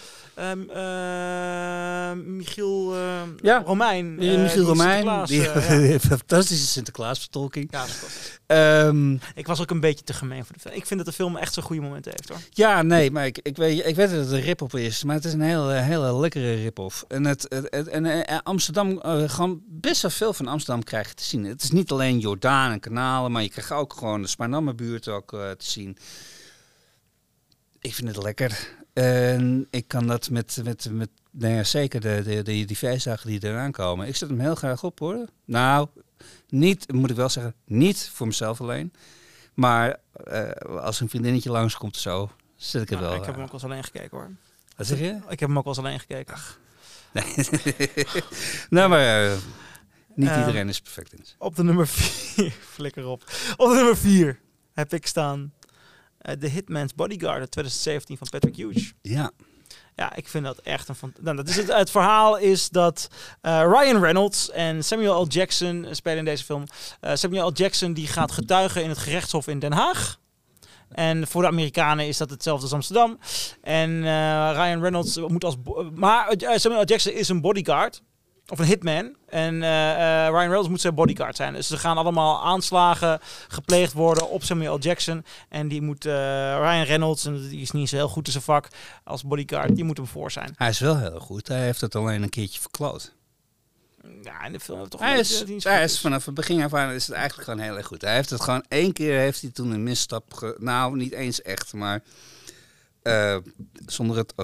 A: Michiel Romein.
B: Michiel Romein, die fantastische Sinterklaas-vertolking.
A: Ja, dat is ik was ook een beetje te gemeen voor de film. Ik vind dat de film echt zo'n goede momenten heeft, hoor. Ja,
B: nee, maar ik weet dat het een rip-off is, maar het is een hele lekkere rip-off. En Amsterdam, gewoon best wel veel van Amsterdam krijg je te zien. Het is niet alleen Jordaan en kanalen, maar je krijgt ook gewoon de Spaarnammerbuurt ook te zien. Ik vind het lekker. En ik kan dat met zeker die feestdagen die eraan komen. Ik zet hem heel graag op, hoor. Nou, niet, moet ik wel zeggen, niet voor mezelf alleen. Maar als een vriendinnetje langskomt of zo, zet ik er wel.
A: Ik heb hem ook wel eens alleen gekeken, hoor.
B: Wat zeg je?
A: Ik heb hem ook wel eens alleen gekeken.
B: Ach. Nee. Nou, maar niet iedereen is perfect in.
A: Op de nummer 4, flikker op. Op de nummer 4 heb ik staan The Hitman's Bodyguard uit 2017 van Patrick Hughes.
B: Ja.
A: Ja, ik vind dat echt een dat is het verhaal is dat Ryan Reynolds en Samuel L. Jackson spelen in deze film. Samuel L. Jackson die gaat getuigen in het gerechtshof in Den Haag. En voor de Amerikanen is dat hetzelfde als Amsterdam. En Ryan Reynolds moet maar Samuel L. Jackson is een bodyguard. Of een hitman. En Ryan Reynolds moet zijn bodyguard zijn. Dus er gaan allemaal aanslagen gepleegd worden op Samuel L. Jackson. En die moet Ryan Reynolds, en die is niet zo heel goed in zijn vak als bodyguard, die moet hem voor zijn.
B: Hij is wel heel goed. Hij heeft het alleen een keertje verkloot.
A: Ja, in de film toch
B: hij is vanaf het begin af aan is het eigenlijk gewoon heel erg goed. Hij heeft het gewoon 1 keer heeft hij toen een misstap nou, niet eens echt, maar zonder het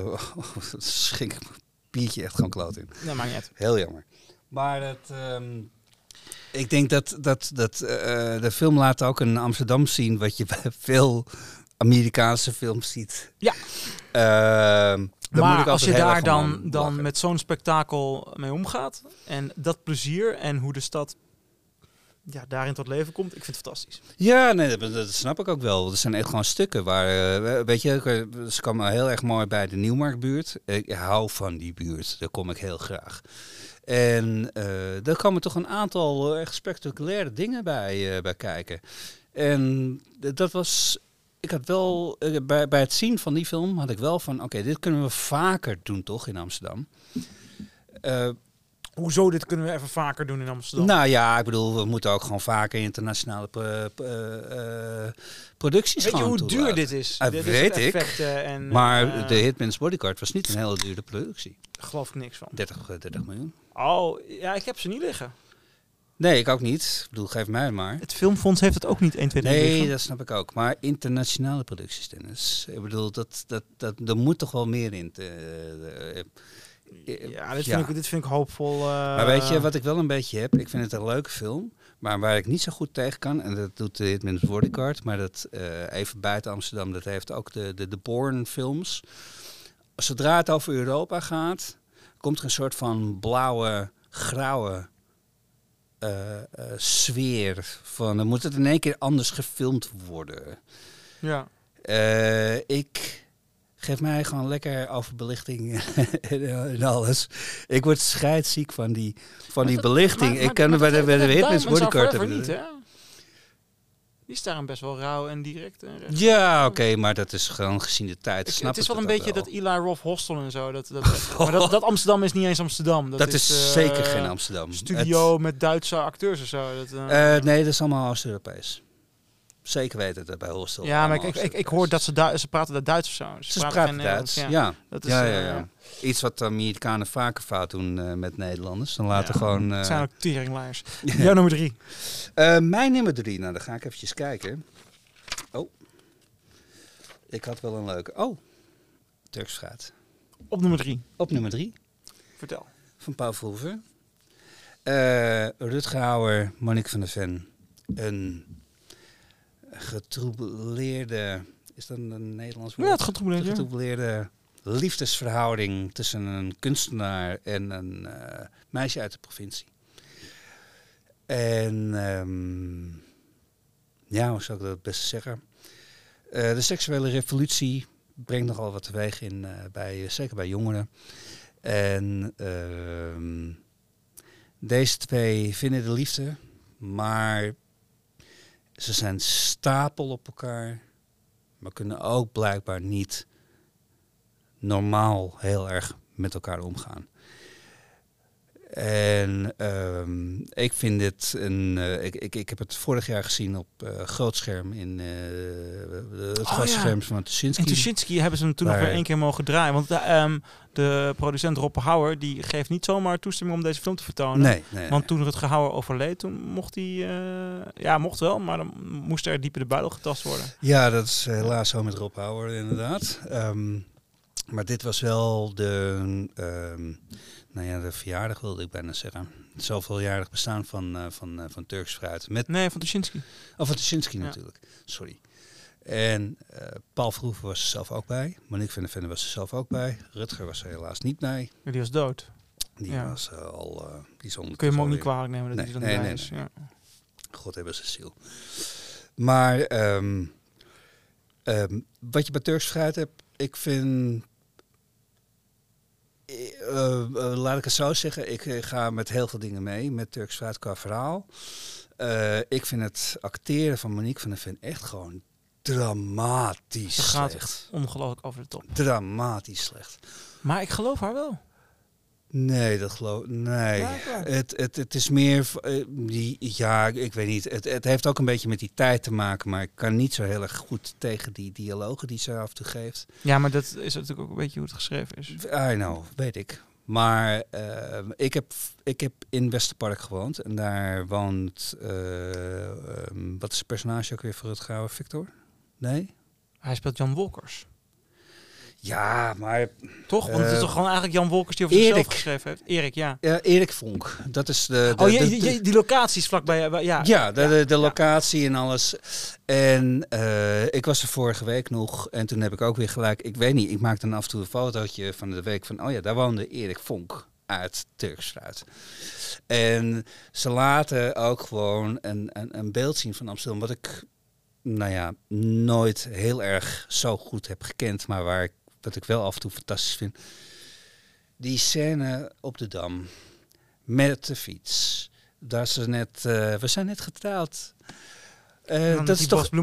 B: schrik ik mijn biertje echt gewoon kloot in.
A: Nee, maakt niet uit.
B: Heel jammer. Maar het Ik denk dat de film laat ook een Amsterdam zien wat je bij veel Amerikaanse films ziet.
A: Ja. Maar als je daar dan met zo'n spektakel mee omgaat en dat plezier en hoe de stad daarin tot leven komt, ik vind het fantastisch.
B: Ja, nee, dat snap ik ook wel. Er zijn echt gewoon stukken waar, weet je, ze komen heel erg mooi bij de Nieuwmarktbuurt. Ik hou van die buurt, daar kom ik heel graag. En er komen toch een aantal echt spectaculaire dingen bij kijken. En dat was... Ik had wel, bij het zien van die film had ik wel van, oké, dit kunnen we vaker doen toch in Amsterdam.
A: Hoezo, dit kunnen we even vaker doen in Amsterdam?
B: Nou ja, ik bedoel, we moeten ook gewoon vaker internationale producties gaan doen.
A: Weet je hoe duur dit is? Dit
B: weet
A: is
B: ik,
A: en,
B: maar de Hitman's Bodyguard was niet een hele dure productie.
A: Daar geloof ik niks van.
B: 30 miljoen.
A: Oh, ja, ik heb ze niet liggen.
B: Nee, ik ook niet. Ik bedoel, geef mij maar.
A: Het Filmfonds heeft het ook niet 1, 2, 3 liggen.
B: Nee, dat snap ik ook. Maar internationale producties, Dennis. Ik bedoel, er moet toch wel meer in.
A: Dit vind ik hoopvol.
B: Maar weet je, wat ik wel een beetje heb? Ik vind het een leuke film. Maar waar ik niet zo goed tegen kan, en dat doet de Hitman's Bodyguard, maar dat even buiten Amsterdam, dat heeft ook de Bourne films. Zodra het over Europa gaat, komt er een soort van blauwe, grauwe sfeer van, dan moet het in één keer anders gefilmd worden.
A: Ja.
B: Ik geef mij gewoon lekker overbelichting en alles. Ik word scheidsziek van die belichting. Ik kan bij de Hitman's Bodyguard hebben.
A: Niet, hè? Die is daarom best wel rauw en direct.
B: Ja, oké, maar dat is gewoon gezien de tijd.
A: Het is wel een beetje dat Eli Roth Hostel en zo. Maar dat Amsterdam is niet eens Amsterdam.
B: Dat is zeker geen Amsterdam.
A: Studio met Duitse acteurs en zo.
B: Nee, dat is allemaal Oost-Europees. Zeker weten dat bij Hostel.
A: Ja, maar ik hoor dat ze praten dat Duits of zo.
B: Ze praten Duits, ja.
A: Dat is,
B: ja. Iets wat Amerikanen vaker fout doen met Nederlanders. Dan laten gewoon...
A: Het zijn ook teringlaars. Jouw nummer 3.
B: Mijn nummer 3, nou dan ga ik eventjes kijken. Oh. Ik had wel een leuke... Oh. Turks Fruit.
A: Op nummer 3.
B: Op nummer 3.
A: Vertel.
B: Van Paul Verhoeven. Rutger Hauer, Monique van der Ven. Een getroubleerde... Is dat een Nederlands woord?
A: Ja, het getroubleerde.
B: Getroubleerde liefdesverhouding tussen een kunstenaar en een meisje uit de provincie. En hoe zou ik dat het beste zeggen? De seksuele revolutie brengt nogal wat teweeg in, zeker bij jongeren. En deze twee vinden de liefde, maar ze zijn stapel op elkaar, maar kunnen ook blijkbaar niet normaal heel erg met elkaar omgaan. En ik vind dit ik heb het vorig jaar gezien op groot scherm in het gastscherm van Tuschinski.
A: In Tuschinski hebben ze hem toen nog weer 1 keer mogen draaien. Want de producent Rob Hauer die geeft niet zomaar toestemming om deze film te vertonen.
B: Nee.
A: Want toen Rutger Hauer overleed, toen mocht hij... mocht wel, maar dan moest er dieper de buidel getast worden.
B: Ja, dat is helaas zo met Rob Hauer inderdaad. Maar dit was wel de verjaardag wilde ik bijna zeggen. Het zoveeljarig bestaan van Turks Fruit.
A: Van Tuschinski.
B: Oh, van Tuschinski natuurlijk. Sorry. En Paul Verhoeven was er zelf ook bij. Monique van der Ven was er zelf ook bij. Rutger was er helaas niet bij.
A: Ja, die was dood.
B: Die was al...
A: Kun je hem ook niet kwalijk nemen dat hij dan bij is. Ja.
B: God hebben ze ziel. Maar wat je bij Turks Fruit hebt, ik vind... laat ik het zo zeggen, ik ga met heel veel dingen mee, met Turks Fruit qua verhaal. Ik vind het acteren van Monique van der Ven echt gewoon dramatisch
A: Ze gaat
B: slecht.
A: Ongelooflijk over de top.
B: Dramatisch slecht.
A: Maar ik geloof haar wel.
B: Nee, nee. Het is meer... ik weet niet. Het heeft ook een beetje met die tijd te maken, maar ik kan niet zo heel erg goed tegen die dialogen die ze af en toe geeft.
A: Ja, maar dat is natuurlijk ook een beetje hoe het geschreven is.
B: I know, weet ik. Maar ik heb in Westerpark gewoond en daar woont... wat is het personage ook weer voor het gouden? Victor? Nee?
A: Hij speelt Jan Wolkers.
B: Ja, maar...
A: Toch? Want het is toch gewoon eigenlijk Jan Wolkers die over zichzelf geschreven heeft? Erik, ja.
B: Erik Vonk. Dat is
A: die locaties vlakbij.
B: De locatie en alles. En ik was er vorige week nog. En toen heb ik ook weer gelijk... Ik weet niet, ik maakte af en toe een fotootje van de week van... Oh ja, daar woonde Erik Vonk uit Turkstraat. En ze laten ook gewoon een beeld zien van Amsterdam... wat ik nooit heel erg zo goed heb gekend... maar wat ik wel af en toe fantastisch vind. Die scène op de Dam met de fiets. Daar ze net, we zijn net getrouwd. Dat is toch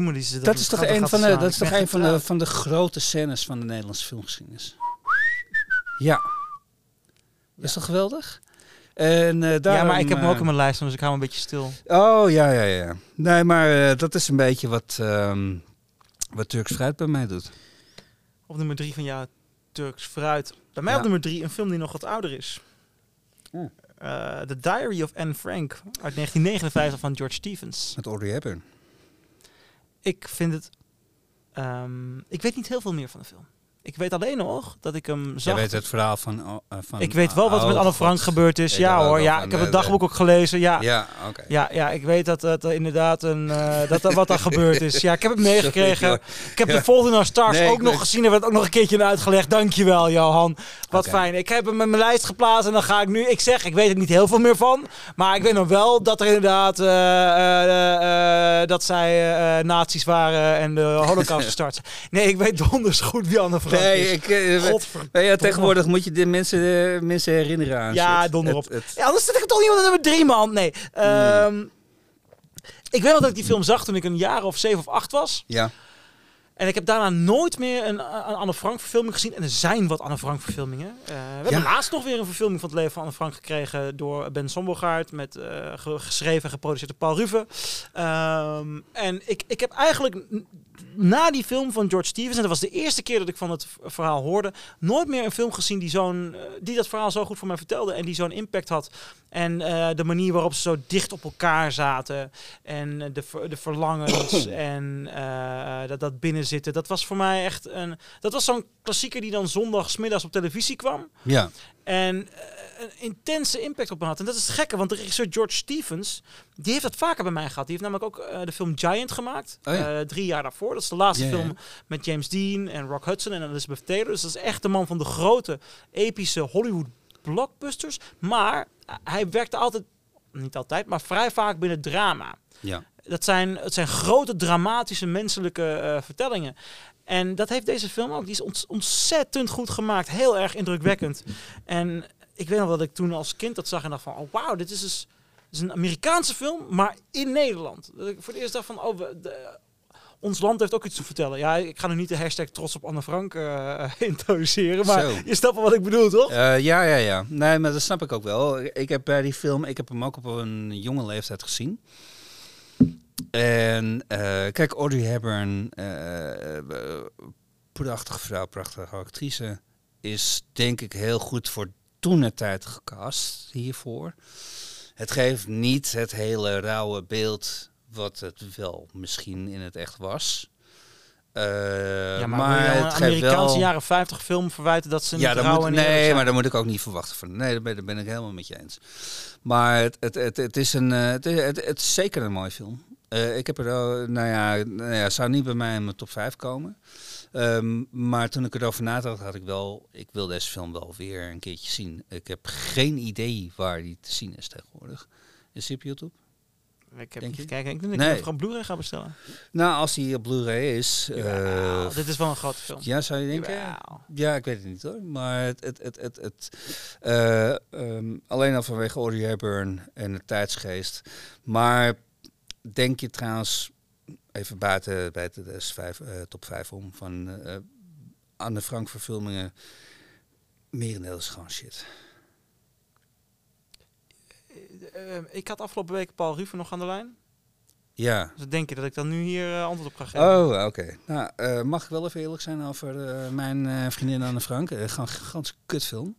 B: een van de grote scènes van de Nederlandse filmgeschiedenis. Ja. Dat is toch geweldig? En, daarom,
A: maar ik heb hem ook in mijn lijst, dus ik hou een beetje stil.
B: Oh, ja. Nee, maar dat is een beetje wat Turks Fruit bij mij doet.
A: Op nummer 3 van jou, Turks Fruit. Bij mij op nummer 3 een film die nog wat ouder is. The Diary of Anne Frank uit 1959 van George Stevens.
B: Met Audrey Hepburn.
A: Ik vind het... ik weet niet heel veel meer van de film. Ik weet alleen nog dat ik hem zag.
B: Jij weet het verhaal van
A: ik weet wel wat er met Anne Frank gebeurd is. Ja hoor, ik heb het dagboek ook gelezen. Ja,
B: oké.
A: Ja, ik weet dat inderdaad wat daar gebeurd is. Ja, ik heb het meegekregen. Ik heb de Fault in Our Stars ook nog gezien. Er werd ook nog een keertje uitgelegd. Dankjewel, Johan. Wat fijn. Ik heb hem in mijn lijst geplaatst en dan ga ik nu... Ik weet er niet heel veel meer van. Maar ik weet nog wel dat er inderdaad... dat zij nazi's waren en de Holocaust gestart. Nee, ik weet donders goed wie Anne Frank is.
B: Tegenwoordig moet je de mensen herinneren aan.
A: Ja, donder op. Anders zit ik toch niet op nummer 3, man. Nee. Ik weet nog dat ik die film zag toen ik een jaar of 7 of 8 was.
B: Ja.
A: En ik heb daarna nooit meer een Anne Frank verfilming gezien. En er zijn wat Anne Frank verfilmingen. We hebben laatst nog weer een verfilming van het leven van Anne Frank gekregen door Ben Sombogaard. Met geschreven en geproduceerd door Paul Ruve. En ik heb eigenlijk na die film van George Stevens, en dat was de eerste keer dat ik van het verhaal hoorde, nooit meer een film gezien die dat verhaal zo goed voor mij vertelde en die zo'n impact had. En de manier waarop ze zo dicht op elkaar zaten en de verlangens en dat binnenzitten. Dat was voor mij echt dat was zo'n klassieker die dan zondagsmiddags op televisie kwam.
B: Ja.
A: En een intense impact op me had. En dat is het gekke, want de regisseur George Stevens, die heeft dat vaker bij mij gehad. Die heeft namelijk ook de film Giant gemaakt. 3 jaar daarvoor. Dat is de laatste film met James Dean en Rock Hudson en Elizabeth Taylor. Dus dat is echt de man van de grote, epische Hollywood blockbusters. Maar hij werkte altijd, niet altijd, maar vrij vaak binnen drama.
B: Ja.
A: Het zijn grote, dramatische, menselijke vertellingen. En dat heeft deze film ook. Die is ontzettend goed gemaakt. Heel erg indrukwekkend. En ik weet nog dat ik toen als kind dat zag en dacht van... Oh, wauw, dit is een Amerikaanse film, maar in Nederland. Dat ik voor het eerst dacht van... ons land heeft ook iets te vertellen. Ja, ik ga nu niet de hashtag trots op Anne Frank introduceren. Maar je snapt wel wat ik bedoel, toch?
B: Ja. Nee, maar dat snap ik ook wel. Ik heb bij die film... Ik heb hem ook op een jonge leeftijd gezien. En kijk, Audrey Hepburn, prachtige vrouw, prachtige actrice, is denk ik heel goed voor toentertijd gecast hiervoor. Het geeft niet het hele rauwe beeld wat het wel misschien in het echt was.
A: maar het een Amerikaanse jaren 50 film verwijten dat ze niet rauw en eerlijk zijn.
B: Maar daar moet ik ook niet verwachten van. Nee, daar ben ik helemaal met je eens. Maar het is zeker een mooie film. Ik heb er zou niet bij mij in mijn top 5 komen. Maar toen ik erover nadacht, had ik wel... Ik wil deze film wel weer een keertje zien. Ik heb geen idee waar die te zien is tegenwoordig. Is die op YouTube?
A: Ik heb niet gekeken. Ik denk dat ik gewoon Blu-ray ga bestellen.
B: Nou, als die op Blu-ray is...
A: dit is wel een grote film.
B: Ja, zou je denken? Ja, ik weet het niet hoor. Maar alleen al vanwege Audrey Hepburn en de tijdsgeest. Maar denk je trouwens... Even buiten de top 5 om van Anne Frank verfilmingen. Merendeel is gewoon shit.
A: Ik had afgelopen week Paul Ruve nog aan de lijn.
B: Ja.
A: Dus denk je dat ik dan nu hier antwoord op ga geven?
B: Oh, oké. Nou, mag ik wel even eerlijk zijn over mijn vriendin Anne Frank? Gewoon een gigantische kutfilm.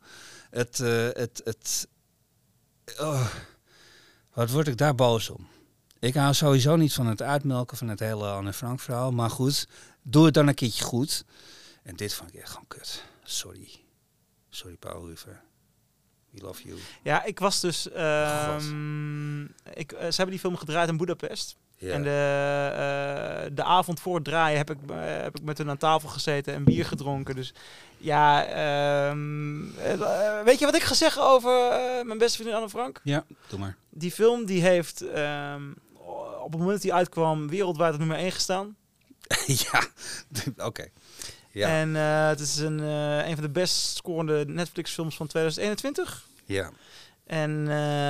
B: Wat word ik daar boos om? Ik hou sowieso niet van het uitmelken van het hele Anne Frank verhaal. Maar goed, doe het dan een keertje goed. En dit vond ik echt gewoon kut. Sorry. Sorry, Paul Ruver. We love you.
A: Ja, ik was dus... ze hebben die film gedraaid in Budapest.
B: Ja.
A: En de avond voor het draaien heb ik met hun aan tafel gezeten en bier gedronken. Dus ja, weet je wat ik ga zeggen over mijn beste vriendin Anne Frank?
B: Ja, doe maar.
A: Die film die heeft op het moment dat die uitkwam wereldwijd op nummer 1 gestaan.
B: Ja, oké. Ja.
A: En het is een van de best scorende Netflix films van 2021.
B: Ja.
A: En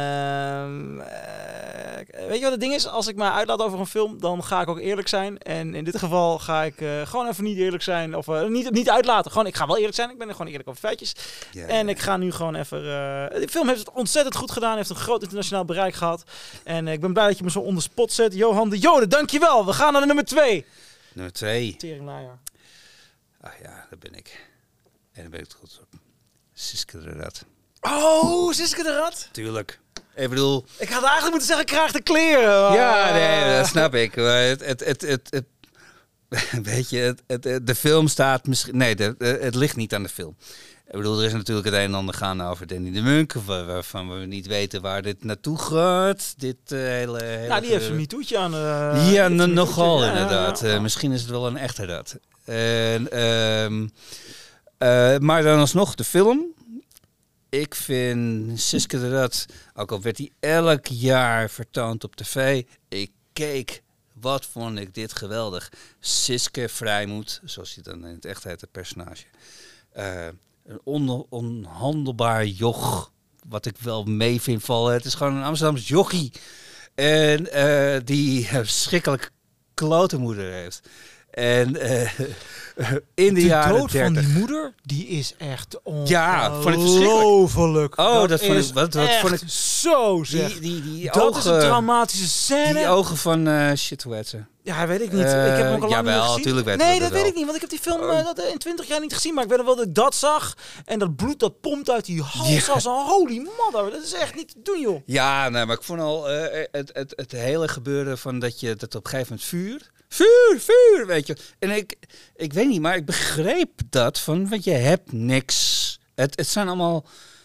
A: weet je wat het ding is? Als ik mij uitlaat over een film, dan ga ik ook eerlijk zijn. En in dit geval ga ik gewoon even niet eerlijk zijn. Of niet uitlaten. Gewoon, ik ga wel eerlijk zijn. Ik ben er gewoon eerlijk over feitjes.
B: Ja,
A: en ik ga nu gewoon even... de film heeft het ontzettend goed gedaan. Heeft een groot internationaal bereik gehad. En ik ben blij dat je me zo on the spot zet. Johan de Jode, dankjewel. We gaan naar de nummer 2.
B: Nummer 2.
A: Teringlaaier.
B: Ach ja, daar ben ik. En daar ben ik trots op. Siske de Rat.
A: Oh, Siske de Rat?
B: Tuurlijk. Ik bedoel...
A: Ik had eigenlijk moeten zeggen, kraag de kleren.
B: Ja, nee, dat snap ik. Weet je, de film staat misschien... Nee, het ligt niet aan de film. Ik bedoel, er is natuurlijk het een en ander gaan over Danny de Munk, waarvan we niet weten waar dit naartoe gaat. Dit hele
A: nou, die heeft een MeToo'tje aan.
B: Ja, nogal inderdaad.
A: Ja.
B: Misschien is het wel een echte rat. Maar dan alsnog de film. Ik vind Siske de Rat, ook al werd hij elk jaar vertoond op tv, ik keek, wat vond ik dit geweldig. Siske Vrijmoed, zoals hij dan in het echt heet, het personage. Een onhandelbaar joch, wat ik wel mee vind vallen. Het is gewoon een Amsterdamse jochie. En die een verschrikkelijk klote moeder heeft. En in de jaren 30...
A: De dood van die moeder, die is echt
B: ja, vond ik verschrikkelijk.
A: Oh,
B: dat vond ik... Wat vond ik
A: zo, zeg.
B: Die
A: dat
B: ogen,
A: is een traumatische scène.
B: Die ogen van shit, hoe heet ze?
A: Ja, weet ik niet. Ik heb hem ook al lang niet gezien.
B: Tuurlijk weet
A: nee,
B: ik
A: dat
B: wel.
A: weet ik niet, want ik heb die film in 20 jaar niet gezien. Maar ik weet nog wel dat ik dat zag. En dat bloed dat pompt uit die hals als een holy mother. Dat is echt niet te doen, joh.
B: Ja, nee, maar ik vond al het hele gebeuren van dat je dat op een gegeven moment vuur, weet je. En ik weet niet, maar ik begreep dat van, want je hebt niks. Het zijn allemaal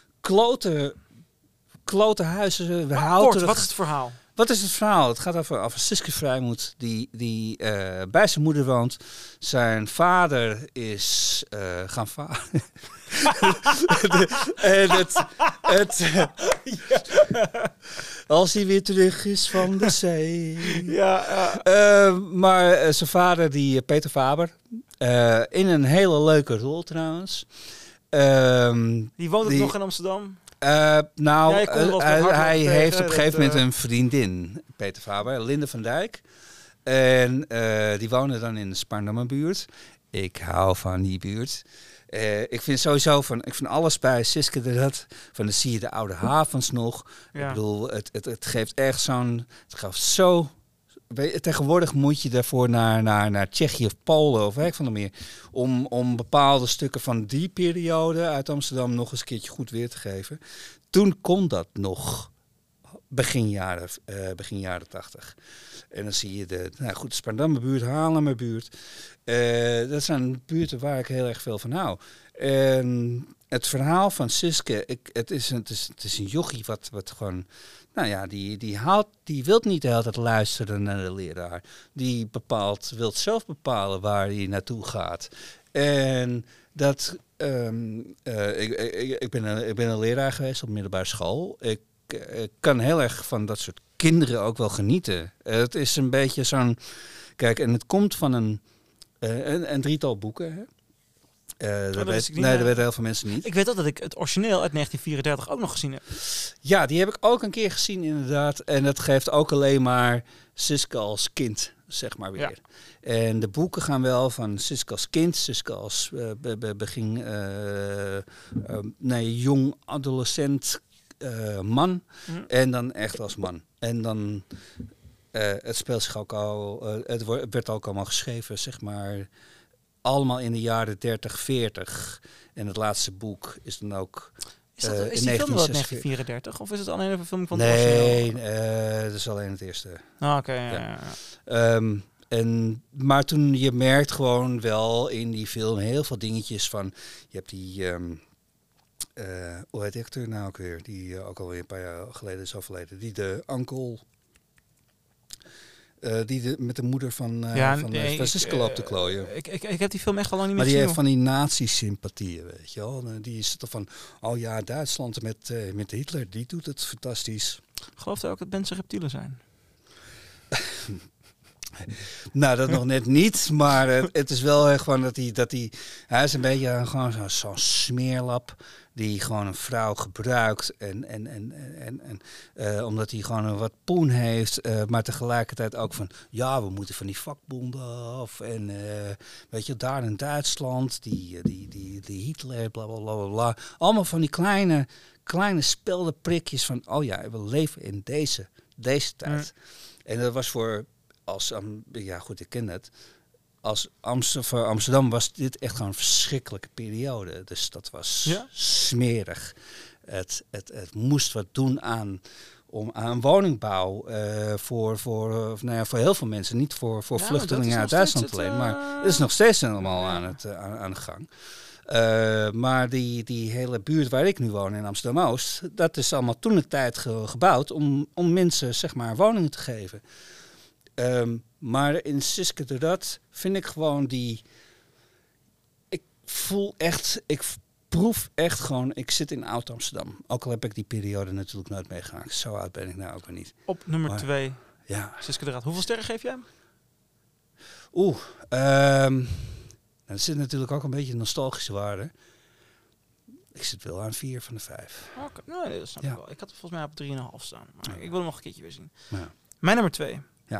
B: klote huizen.
A: Kort, wat is het verhaal?
B: Wat is het verhaal? Het gaat over Siske Vrijmoed, die bij zijn moeder woont. Zijn vader is gaan varen. Als hij weer terug is van de zee. Maar zijn vader, Peter Faber, in een hele leuke rol trouwens.
A: Die woont ook nog in Amsterdam?
B: Hij heeft op een gegeven moment een vriendin, Peter Faber, Linde van Dijk. En die wonen dan in de Sparndammerbuurt. Ik hou van die buurt. Ik vind sowieso ik vind alles bij Siske de Rat. Van dan zie je de oude havens nog. Ja. Ik bedoel, het geeft echt zo'n... Het gaf zo... Tegenwoordig moet je daarvoor naar Tsjechië of Polen of van de meer. Om bepaalde stukken van die periode uit Amsterdam nog eens een keertje goed weer te geven. Toen kon dat nog begin jaren 80. En dan zie je de Sparndammerbuurt, Haarlemmerbuurt. Dat zijn buurten waar ik heel erg veel van hou. En het verhaal van Siske, het is een jochie wat gewoon... Nou ja, die wil niet de hele tijd luisteren naar de leraar. Die wil zelf bepalen waar hij naartoe gaat. En dat... Ik ben een leraar geweest op middelbare school. Ik kan heel erg van dat soort kinderen ook wel genieten. Het is een beetje zo'n... Kijk, en het komt van een drietal boeken, hè? Dat weten heel veel mensen niet.
A: Ik weet ook dat ik het origineel uit 1934 ook nog gezien heb.
B: Ja, die heb ik ook een keer gezien inderdaad. En dat geeft ook alleen maar Siske als kind, zeg maar weer. Ja. En de boeken gaan wel van Siske als kind, Siske als jong adolescent man. En dan echt als man. En dan... het speelt zich ook al... het werd ook allemaal geschreven, zeg maar... Allemaal in de jaren 30, 40. En het laatste boek is dan ook...
A: Is die film wel uit 1934? Of is het alleen een film van het
B: origineel? Nee, dat is alleen het eerste.
A: Oké.
B: Maar toen je merkt gewoon wel in die film heel veel dingetjes van... Je hebt die... hoe heet die acteur nou ook weer? Die ook alweer een paar jaar geleden is overleden. Die de uncle... met de moeder van Francisco loopt te klooien.
A: Ik heb die film echt al lang niet
B: meer
A: gezien.
B: Maar die heeft van die nazi-sympathieën, weet je wel. Die is toch van, oh ja, Duitsland met Hitler, die doet het fantastisch.
A: Gelooft u ook dat mensen reptielen zijn?
B: Nou, dat nog net niet, maar het is wel gewoon dat hij is een beetje gewoon zo'n smeerlap die gewoon een vrouw gebruikt en omdat hij gewoon wat poen heeft, maar tegelijkertijd ook van, ja, we moeten van die vakbonden af en weet je, daar in Duitsland, die Hitler, bla bla bla bla. Allemaal van die kleine speldenprikjes van, oh ja, we leven in deze tijd. En dat was voor... ja goed, ik ken het. Voor Amsterdam was dit echt gewoon een verschrikkelijke periode. Dus dat was smerig. Het moest wat doen aan woningbouw voor heel veel mensen. Niet voor vluchtelingen uit Duitsland alleen. Maar het is nog steeds allemaal aan de gang. Maar die hele buurt waar ik nu woon in Amsterdam-Oost... dat is allemaal toen de tijd gebouwd om mensen zeg maar woningen te geven. Maar in Siske de Rat vind ik gewoon ik proef echt gewoon... Ik zit in Oud-Amsterdam. Ook al heb ik die periode natuurlijk nooit meegemaakt. Zo oud ben ik nou ook weer niet.
A: Op nummer 2,
B: ja.
A: Siske de Rat. Hoeveel sterren geef jij hem?
B: Er zit natuurlijk ook een beetje nostalgische waarde. Ik zit wel aan 4 van de 5.
A: Oké, nee, dat snap ik wel. Ik had volgens mij op 3,5 staan. Maar ik wil hem nog een keertje weer zien.
B: Ja.
A: Mijn nummer 2.
B: Ja.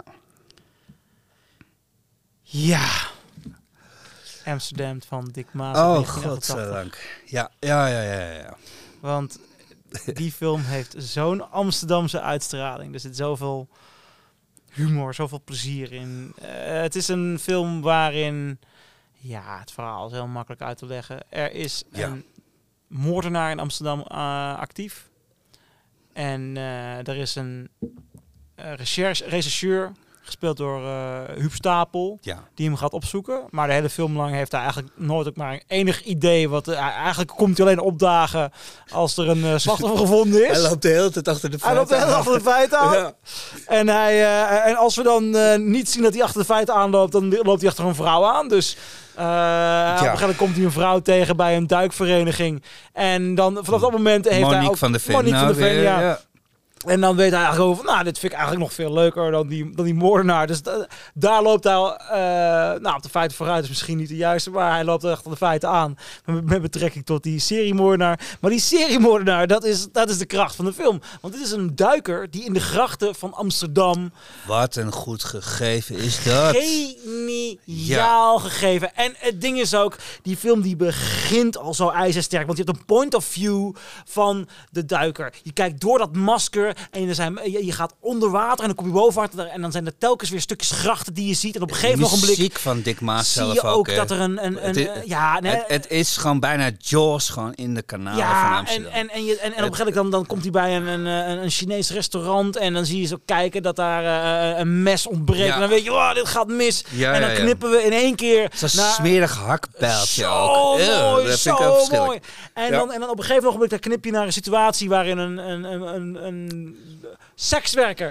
A: Ja. Amsterdam van Dick Maas.
B: Oh, godzijdank. Ja.
A: Want die film heeft zo'n Amsterdamse uitstraling. Er zit zoveel humor, zoveel plezier in. Het is een film waarin... Ja, het verhaal is heel makkelijk uit te leggen. Er is een moordenaar in Amsterdam actief. En er is een rechercheur, gespeeld door Huub Stapel, die hem gaat opzoeken. Maar de hele film lang heeft hij eigenlijk nooit ook maar enig idee wat... eigenlijk komt hij alleen opdagen als er een slachtoffer gevonden is.
B: Hij loopt de hele tijd achter de
A: feiten aan. Ja. En als we dan niet zien dat hij achter de feiten aanloopt, dan loopt hij achter een vrouw aan. Dus... op een gegeven moment komt hij een vrouw tegen bij een duikvereniging. En dan vanaf dat moment heeft
B: Monique
A: hij ook...
B: van de Ven.
A: Monique van de Ven, ja. En dan weet hij eigenlijk over, nou, dit vind ik eigenlijk nog veel leuker dan die moordenaar. Dus daar loopt hij op de feiten vooruit is misschien niet de juiste, maar hij loopt achter de feiten aan met betrekking tot die seriemoordenaar. Maar die seriemoordenaar, dat is de kracht van de film. Want dit is een duiker die in de grachten van Amsterdam...
B: Wat een goed gegeven is dat.
A: Geniaal gegeven. En het ding is ook, die film die begint al zo ijzersterk. Want je hebt een point of view van de duiker. Je kijkt door dat masker en je gaat onder water en dan kom je boven water en dan zijn er telkens weer stukjes grachten die je ziet. En op een gegeven ogenblik...
B: muziek van Dick Maas zelf
A: zie je ook
B: hè.
A: Dat er
B: het is gewoon bijna Jaws gewoon in de kanalen van Amsterdam.
A: En op een gegeven moment dan komt hij bij een Chinees restaurant en dan zie je zo kijken dat daar een mes ontbreekt. En dan weet je, wow, dit gaat mis. En dan knippen we in één keer...
B: Zo'n smerig hakpijltje ook.
A: Mooi,
B: dat
A: zo
B: vind ik ook
A: mooi. En dan op een gegeven ogenblik dan knip je naar een situatie waarin een sekswerker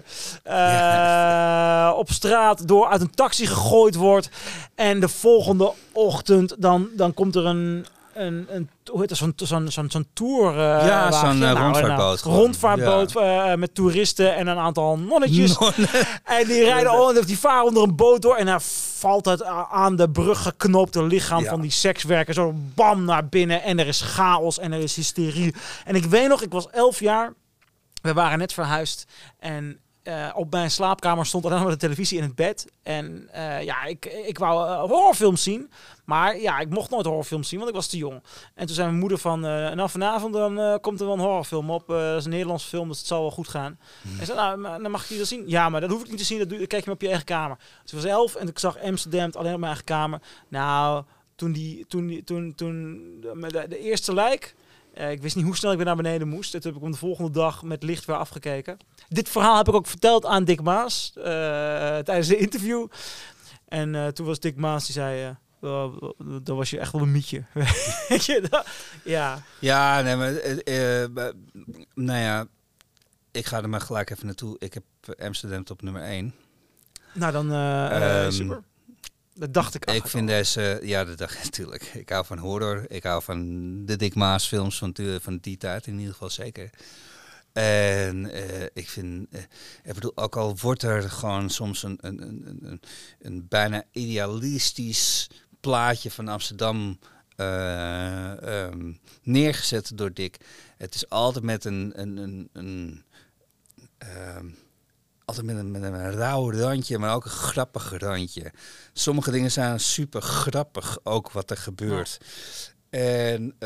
A: op straat uit een taxi gegooid wordt. En de volgende ochtend dan komt er een hoe heet dat, zo'n tour...
B: zo'n rondvaartboot.
A: Rondvaartboot met toeristen en een aantal nonnetjes. En die rijden die varen onder een boot door en daar valt het aan de brug geknoopte lichaam van die sekswerker zo bam naar binnen en er is chaos en er is hysterie. En ik weet nog, ik was 11 jaar. We waren net verhuisd en op mijn slaapkamer stond alleen maar de televisie in het bed. En ik wou horrorfilms zien. Maar ja, ik mocht nooit horrorfilms zien, want ik was te jong. En toen zei mijn moeder van, vanavond dan komt er wel een horrorfilm op. Dat is een Nederlandse film, dus het zal wel goed gaan. En zei, dan mag ik die wel zien. Ja, maar dat hoef ik niet te zien, dat kijk je maar op je eigen kamer. Dus ik was 11 en ik zag Amsterdam alleen op mijn eigen kamer. Nou, toen de eerste lijk... ik wist niet hoe snel ik weer naar beneden moest. Toen heb ik hem de volgende dag met licht weer afgekeken. Dit verhaal heb ik ook verteld aan Dick Maas tijdens de interview. En toen was Dick Maas, die zei... dan was je echt wel een mietje. Weet je dat? Ja.
B: Ja, nee, maar... nou ja, ik ga er maar gelijk even naartoe. Ik heb Amsterdam op nummer 1.
A: Nou, dan super. Dat dacht ik.
B: Ik vind deze... Ja, dat dacht ik natuurlijk. Ik hou van horror. Ik hou van de Dick Maas films van die tijd in ieder geval zeker. En ik vind... ik bedoel, ook al wordt er gewoon soms een bijna idealistisch plaatje van Amsterdam neergezet door Dick. Het is altijd met altijd met een rauw randje, maar ook een grappig randje. Sommige dingen zijn super grappig, ook wat er gebeurt. Ja. En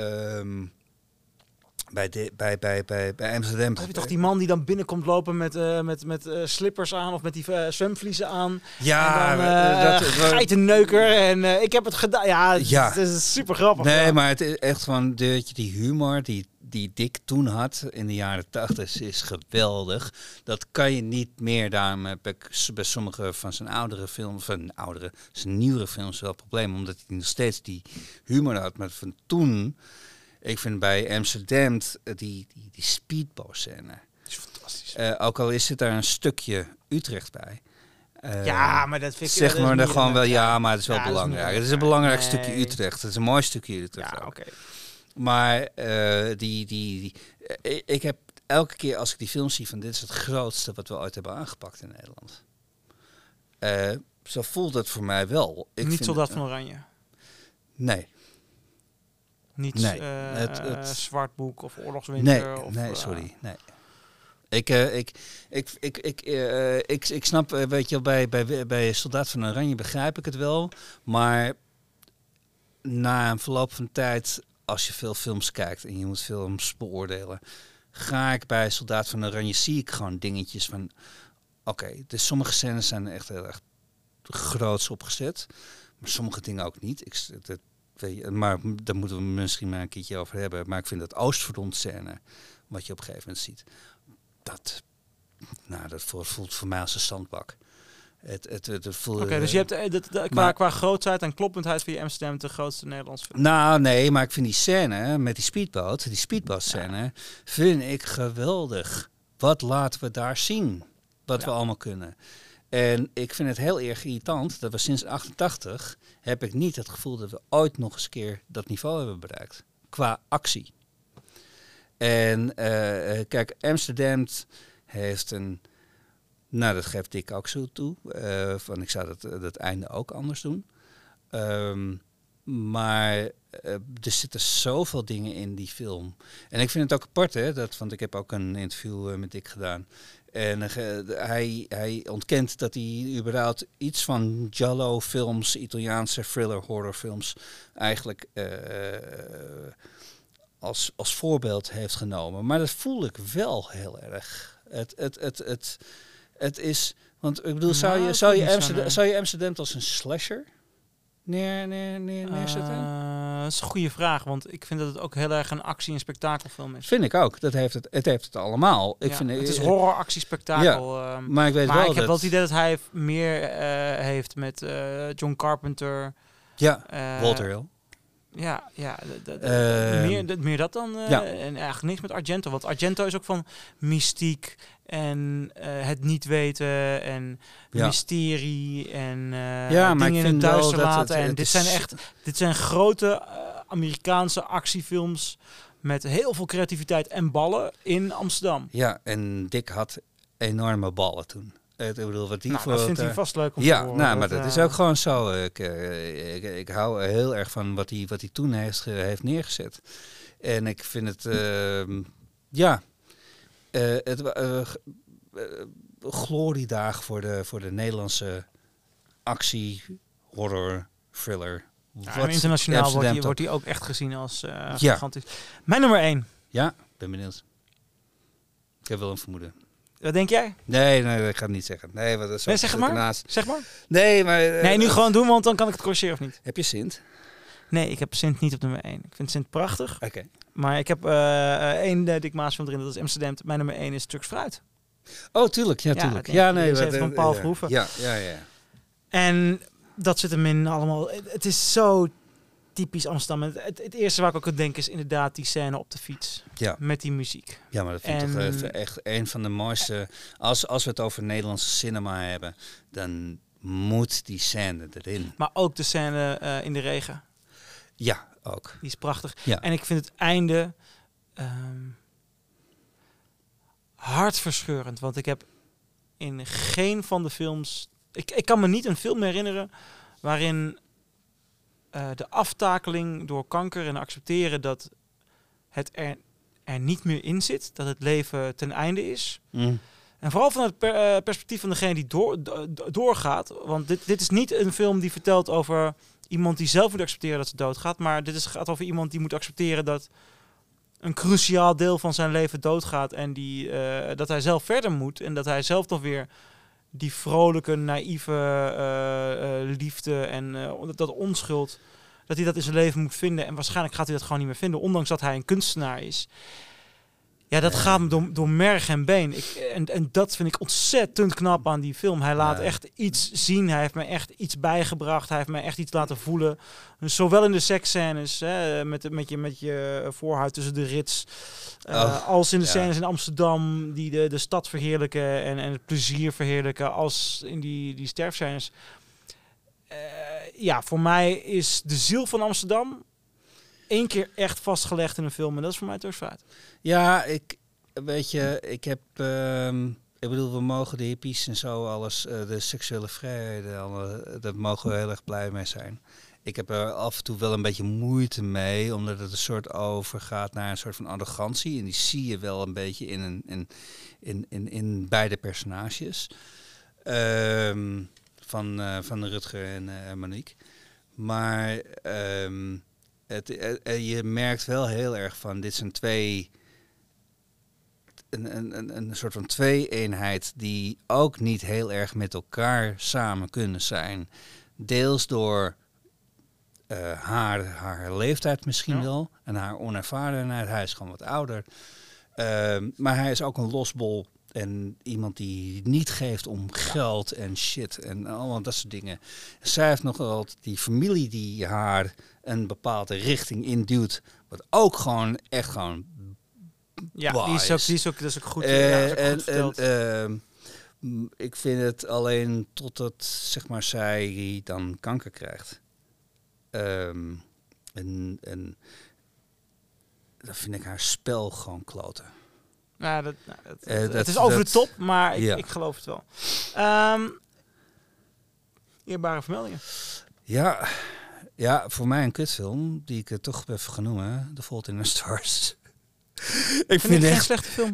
B: bij Amsterdam...
A: Heb je toch die man die dan binnenkomt lopen met slippers aan of met die zwemvliezen aan?
B: Ja,
A: en dan geitenneuker en ik heb het gedaan. Ja, het is super grappig.
B: Nee, maar het is echt van die humor die Dick toen had in de jaren 80 is geweldig. Dat kan je niet meer. Daarom heb ik bij sommige van zijn oudere films, zijn nieuwere films wel problemen, omdat hij nog steeds die humor had. Maar van toen, ik vind bij Amsterdam die speedboat-scène.
A: Dat is fantastisch.
B: Ook al is het daar een stukje Utrecht bij.
A: Ja, maar dat vind ik...
B: Zeg maar er gewoon wel, ja, maar het is wel belangrijk. Het is een belangrijk stukje Utrecht. Het is een mooi stukje Utrecht.
A: Ja, oké.
B: Maar ik heb elke keer als ik die film zie van dit is het grootste wat we ooit hebben aangepakt in Nederland. Zo voelt het voor mij wel.
A: Niet Soldaat van Oranje?
B: Nee.
A: Niet Zwartboek of Oorlogswinter?
B: Nee, sorry. Nee. Ik snap, weet je, bij Soldaat van Oranje begrijp ik het wel. Maar na een verloop van tijd, als je veel films kijkt en je moet films beoordelen, ga ik bij Soldaat van Oranje, zie ik gewoon dingetjes van, oké, dus sommige scènes zijn echt heel erg groots opgezet, maar sommige dingen ook niet. Maar daar moeten we misschien maar een keertje over hebben. Maar ik vind dat Oostfront scène, wat je op een gegeven moment ziet, dat voelt voor mij als een zandbak.
A: Oké, dus je hebt qua grootheid en kloppendheid van je Amsterdam de grootste Nederlandse film.
B: Nou, nee, maar ik vind die scène met die speedboat scène, vind ik geweldig. Wat laten we daar zien? Wat we allemaal kunnen. En ik vind het heel erg irritant dat we sinds 88 heb ik niet het gevoel dat we ooit nog eens een keer dat niveau hebben bereikt. Qua actie. En kijk, Amsterdam heeft een... Nou, dat geeft ik ook zo toe. Van ik zou dat einde ook anders doen. Maar er zitten zoveel dingen in die film. En ik vind het ook apart, hè, want ik heb ook een interview met Dick gedaan. En hij ontkent dat hij überhaupt iets van giallo-films, Italiaanse thriller-horrorfilms, eigenlijk als voorbeeld heeft genomen. Maar dat voel ik wel heel erg. Het is, want ik bedoel, zou je Amsterdam als een slasher neerzetten?
A: Dat is een goede vraag, want ik vind dat het ook heel erg een actie- en spektakelfilm is.
B: Vind ik ook. Het heeft het allemaal.
A: Het is horror, actie, spektakel.
B: Ja, maar ik weet
A: maar
B: wel
A: ik heb wel het idee dat hij meer heeft met John Carpenter.
B: Ja, Walter Hill.
A: Ja, meer dat dan. En eigenlijk niks met Argento. Want Argento is ook van mystiek en het niet weten en mysterie en dingen in het duister laten. En dit zijn grote Amerikaanse actiefilms met heel veel creativiteit en ballen in Amsterdam.
B: Ja, en Dick had enorme ballen toen. Ik bedoel, wat die
A: dat vindt hij vast leuk om te horen.
B: Ja, maar dat is ook gewoon zo. Ik hou heel erg van wat hij toen heeft neergezet. En ik vind het... gloriedagen voor de Nederlandse actie, horror, thriller.
A: Internationaal wordt hij ook echt gezien als gigantisch. Mijn nummer 1.
B: Ja, ben benieuwd. Ik heb wel een vermoeden.
A: Wat denk jij?
B: Nee, ik ga het niet zeggen. Nee, wat is
A: zeg het maar. Zeg maar.
B: Nee, maar...
A: nee, nu gewoon doen, want dan kan ik het corrigeren of niet.
B: Heb je Sint?
A: Nee, ik heb Sint niet op nummer 1. Ik vind Sint prachtig.
B: Oké. Maar
A: ik heb één Dick Maas film erin, dat is Amsterdam. Mijn nummer 1 is Turks Fruit.
B: Oh, tuurlijk. Ja, tuurlijk.
A: Ja, nee. Van Paul Verhoeven.
B: Ja.
A: En Dat zit hem in allemaal. Het is zo typisch Amsterdam. Het eerste waar ik ook aan denk is inderdaad die scène op de fiets.
B: Ja.
A: Met die muziek.
B: Ja, maar dat vind ik toch echt een van de mooiste... Als we het over Nederlandse cinema hebben, dan moet die scène erin.
A: Maar ook de scène in de regen.
B: Ja, ook.
A: Die is prachtig.
B: Ja.
A: En ik vind het einde hartverscheurend. Want ik heb in geen van de films... Ik kan me niet een film herinneren waarin de aftakeling door kanker en accepteren dat het er niet meer in zit. Dat het leven ten einde is.
B: Mm.
A: En vooral vanuit het perspectief van degene die doorgaat. Want dit is niet een film die vertelt over iemand die zelf moet accepteren dat ze doodgaat. Maar gaat over iemand die moet accepteren dat een cruciaal deel van zijn leven doodgaat. En dat hij zelf verder moet. En dat hij zelf toch weer die vrolijke, naïeve liefde en dat onschuld, dat hij dat in zijn leven moet vinden. En waarschijnlijk gaat hij dat gewoon niet meer vinden, ondanks dat hij een kunstenaar is. Ja, dat gaat me door merg en been. En dat vind ik ontzettend knap aan die film. Hij laat echt iets zien. Hij heeft me echt iets bijgebracht. Hij heeft me echt iets laten voelen. Dus zowel in de seksscènes, met je voorhuid tussen de rits, als in de scènes in Amsterdam, die de stad verheerlijken en het plezier verheerlijken, als in die sterfscènes. Voor mij is de ziel van Amsterdam 1 keer echt vastgelegd in een film. En dat is voor mij Turks Fruit.
B: Ja, ik heb... ik bedoel, we mogen de hippies en zo alles, de seksuele vrijheden, daar mogen we heel erg blij mee zijn. Ik heb er af en toe wel een beetje moeite mee, omdat het een soort overgaat naar een soort van arrogantie. En die zie je wel een beetje in beide personages. Van Rutger en Monique. Maar je merkt wel heel erg van, dit zijn een soort van twee-eenheid die ook niet heel erg met elkaar samen kunnen zijn. Deels door haar leeftijd misschien wel en haar onervarenheid. Hij is gewoon wat ouder. Maar hij is ook een losbol en iemand die niet geeft om geld en shit en allemaal dat soort dingen. Zij heeft nog altijd die familie die haar een bepaalde richting induwt, wat ook gewoon echt gewoon
A: die is ook goed.
B: Ik vind het alleen totdat, zeg maar, zij dan kanker krijgt. En dan vind ik haar spel gewoon kloten.
A: Het is over de top, maar ik geloof het wel. Eerbare vermeldingen.
B: Ja, voor mij een kutfilm, die ik toch even ga noemen. The Fault in Our Stars.
A: Ik vind het geen slechte film.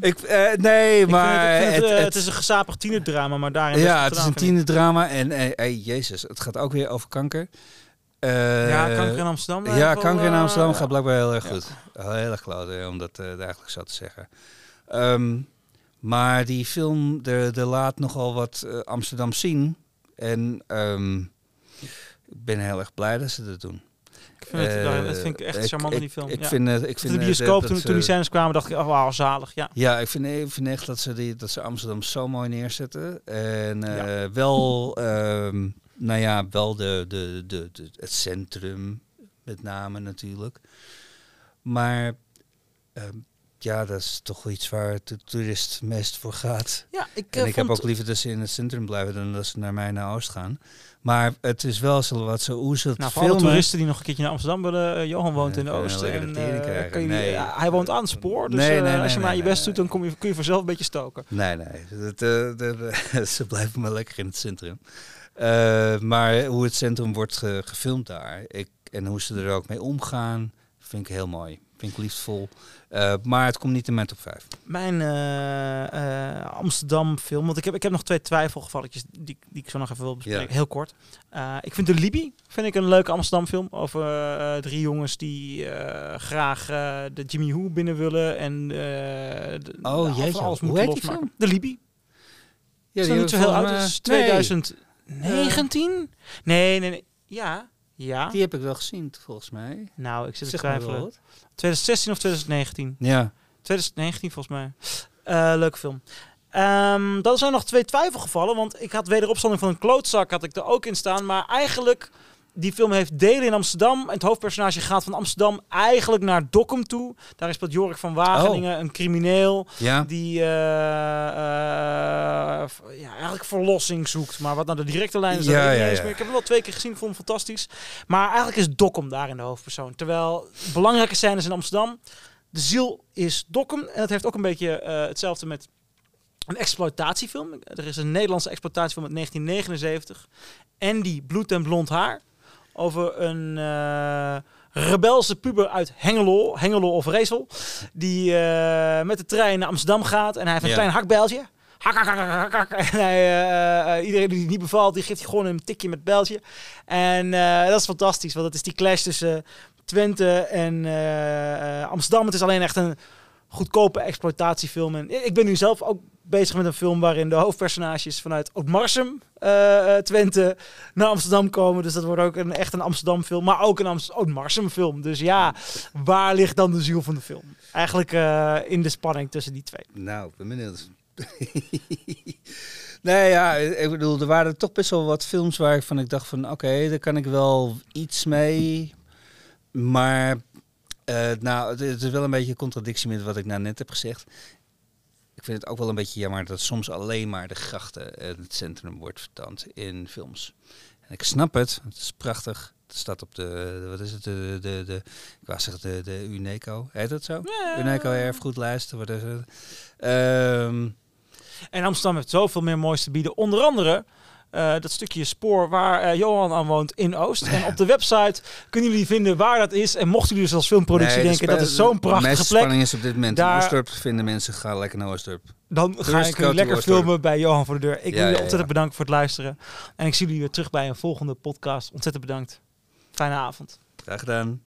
A: Het is een gezapig tienerdrama, maar daarin...
B: het is een tienerdrama en jezus, het gaat ook weer over kanker.
A: Kanker in Amsterdam.
B: Kanker in Amsterdam gaat blijkbaar heel erg goed. Heel erg kloten, om dat eigenlijk zo te zeggen. Maar die film, er laat nogal wat Amsterdam zien. En ik ben heel erg blij dat ze dat doen.
A: Dat vind ik echt charmant in die film.
B: Ik vind
A: de bioscoop, toen die scènes kwamen, dacht ik, wauw, zalig. Ja,
B: ja, ik vind echt dat ze Amsterdam zo mooi neerzetten. En wel het centrum met name natuurlijk. Maar dat is toch iets waar de toerist het meest voor gaat.
A: Ja, ik
B: heb ook liever dat ze in het centrum blijven dan dat ze naar mij naar Oost gaan. Maar het is wel zo wat hoe ze het
A: voor
B: filmen.
A: alle toeristen die nog een keertje naar Amsterdam willen. Johan woont in de Oosten. Hij woont aan het spoor. Dus als je maar je best doet, dan kun je vanzelf een beetje stoken.
B: Nee. Ze blijven maar lekker in het centrum. Maar hoe het centrum wordt gefilmd daar. En hoe ze er ook mee omgaan, vind ik heel mooi. Vind ik liefdevol. Maar het komt niet in mijn top 5.
A: Mijn Amsterdam film, want ik heb nog 2 twijfelgevalletjes die ik zo nog even wil bespreken, heel kort. Ik vind De Libby een leuke Amsterdam film over 3 jongens die graag de Jimmy Who binnen willen en alles moeten losmaken. De Libby. Ja, is dat niet zo heel oud? Het is 2019? Nee. Ja.
B: Die heb ik wel gezien, volgens mij.
A: Nou, ik zit te twijfelen. 2016 of 2019?
B: Ja.
A: 2019 volgens mij. Leuke film. Dat zijn nog 2 twijfelgevallen, want ik had wederopstanding van een klootzak had ik er ook in staan. Maar eigenlijk, die film heeft delen in Amsterdam. En het hoofdpersonage gaat van Amsterdam eigenlijk naar Dokkum toe. Daar speelt Jorik van Wageningen, een crimineel die eigenlijk verlossing zoekt. Maar wat naar de directe lijn is, dat weet ik niet eens meer. Ik heb hem wel 2 keer gezien, vond hem fantastisch. Maar eigenlijk is Dokkum daar in de hoofdpersoon. Terwijl belangrijke scènes in Amsterdam. De ziel is Dokkum. En dat heeft ook een beetje hetzelfde met een exploitatiefilm. Er is een Nederlandse exploitatiefilm uit 1979. Andy, bloed en blond haar. Over een rebelse puber uit Hengelo of Reesel. Die met de trein naar Amsterdam gaat. En hij heeft een klein hakbijltje. En iedereen die het niet bevalt, die geeft hij gewoon een tikje met het bijltje. En dat is fantastisch. Want dat is die clash tussen Twente en Amsterdam. Het is alleen echt een goedkope exploitatiefilm. En ik ben nu zelf ook bezig met een film waarin de hoofdpersonages vanuit Oud-Marsum, Twente, naar Amsterdam komen. Dus dat wordt ook echt een Amsterdam film, maar ook een Oud-Marsum film. Dus ja, waar ligt dan de ziel van de film? Eigenlijk in de spanning tussen die 2.
B: Nou, ik ben benieuwd. Nee, ja, ik bedoel, er waren toch best wel wat films waarvan ik dacht van, oké, daar kan ik wel iets mee. Maar het is wel een beetje een contradictie met wat ik nou net heb gezegd. Ik vind het ook wel een beetje jammer dat soms alleen maar de grachten het centrum wordt vertoond in films. En ik snap het is prachtig. Het staat op wat is het, ik wou zeggen de UNESCO, heet dat zo? Ja. UNESCO erfgoedlijst, wat is het?
A: En Amsterdam heeft zoveel meer moois te bieden. Onder andere dat stukje spoor waar Johan aan woont in Oost. En op de website kunnen jullie vinden waar dat is. En mochten jullie dus als filmproductie denken, dat is zo'n prachtige plek. De
B: spanning is op dit moment in Oostdorp. Vinden mensen, ga lekker naar Oostdorp.
A: Dan ga ik lekker filmen bij Johan voor de deur. Ik wil jullie ontzettend bedanken voor het luisteren. En ik zie jullie weer terug bij een volgende podcast. Ontzettend bedankt. Fijne avond.
B: Graag gedaan.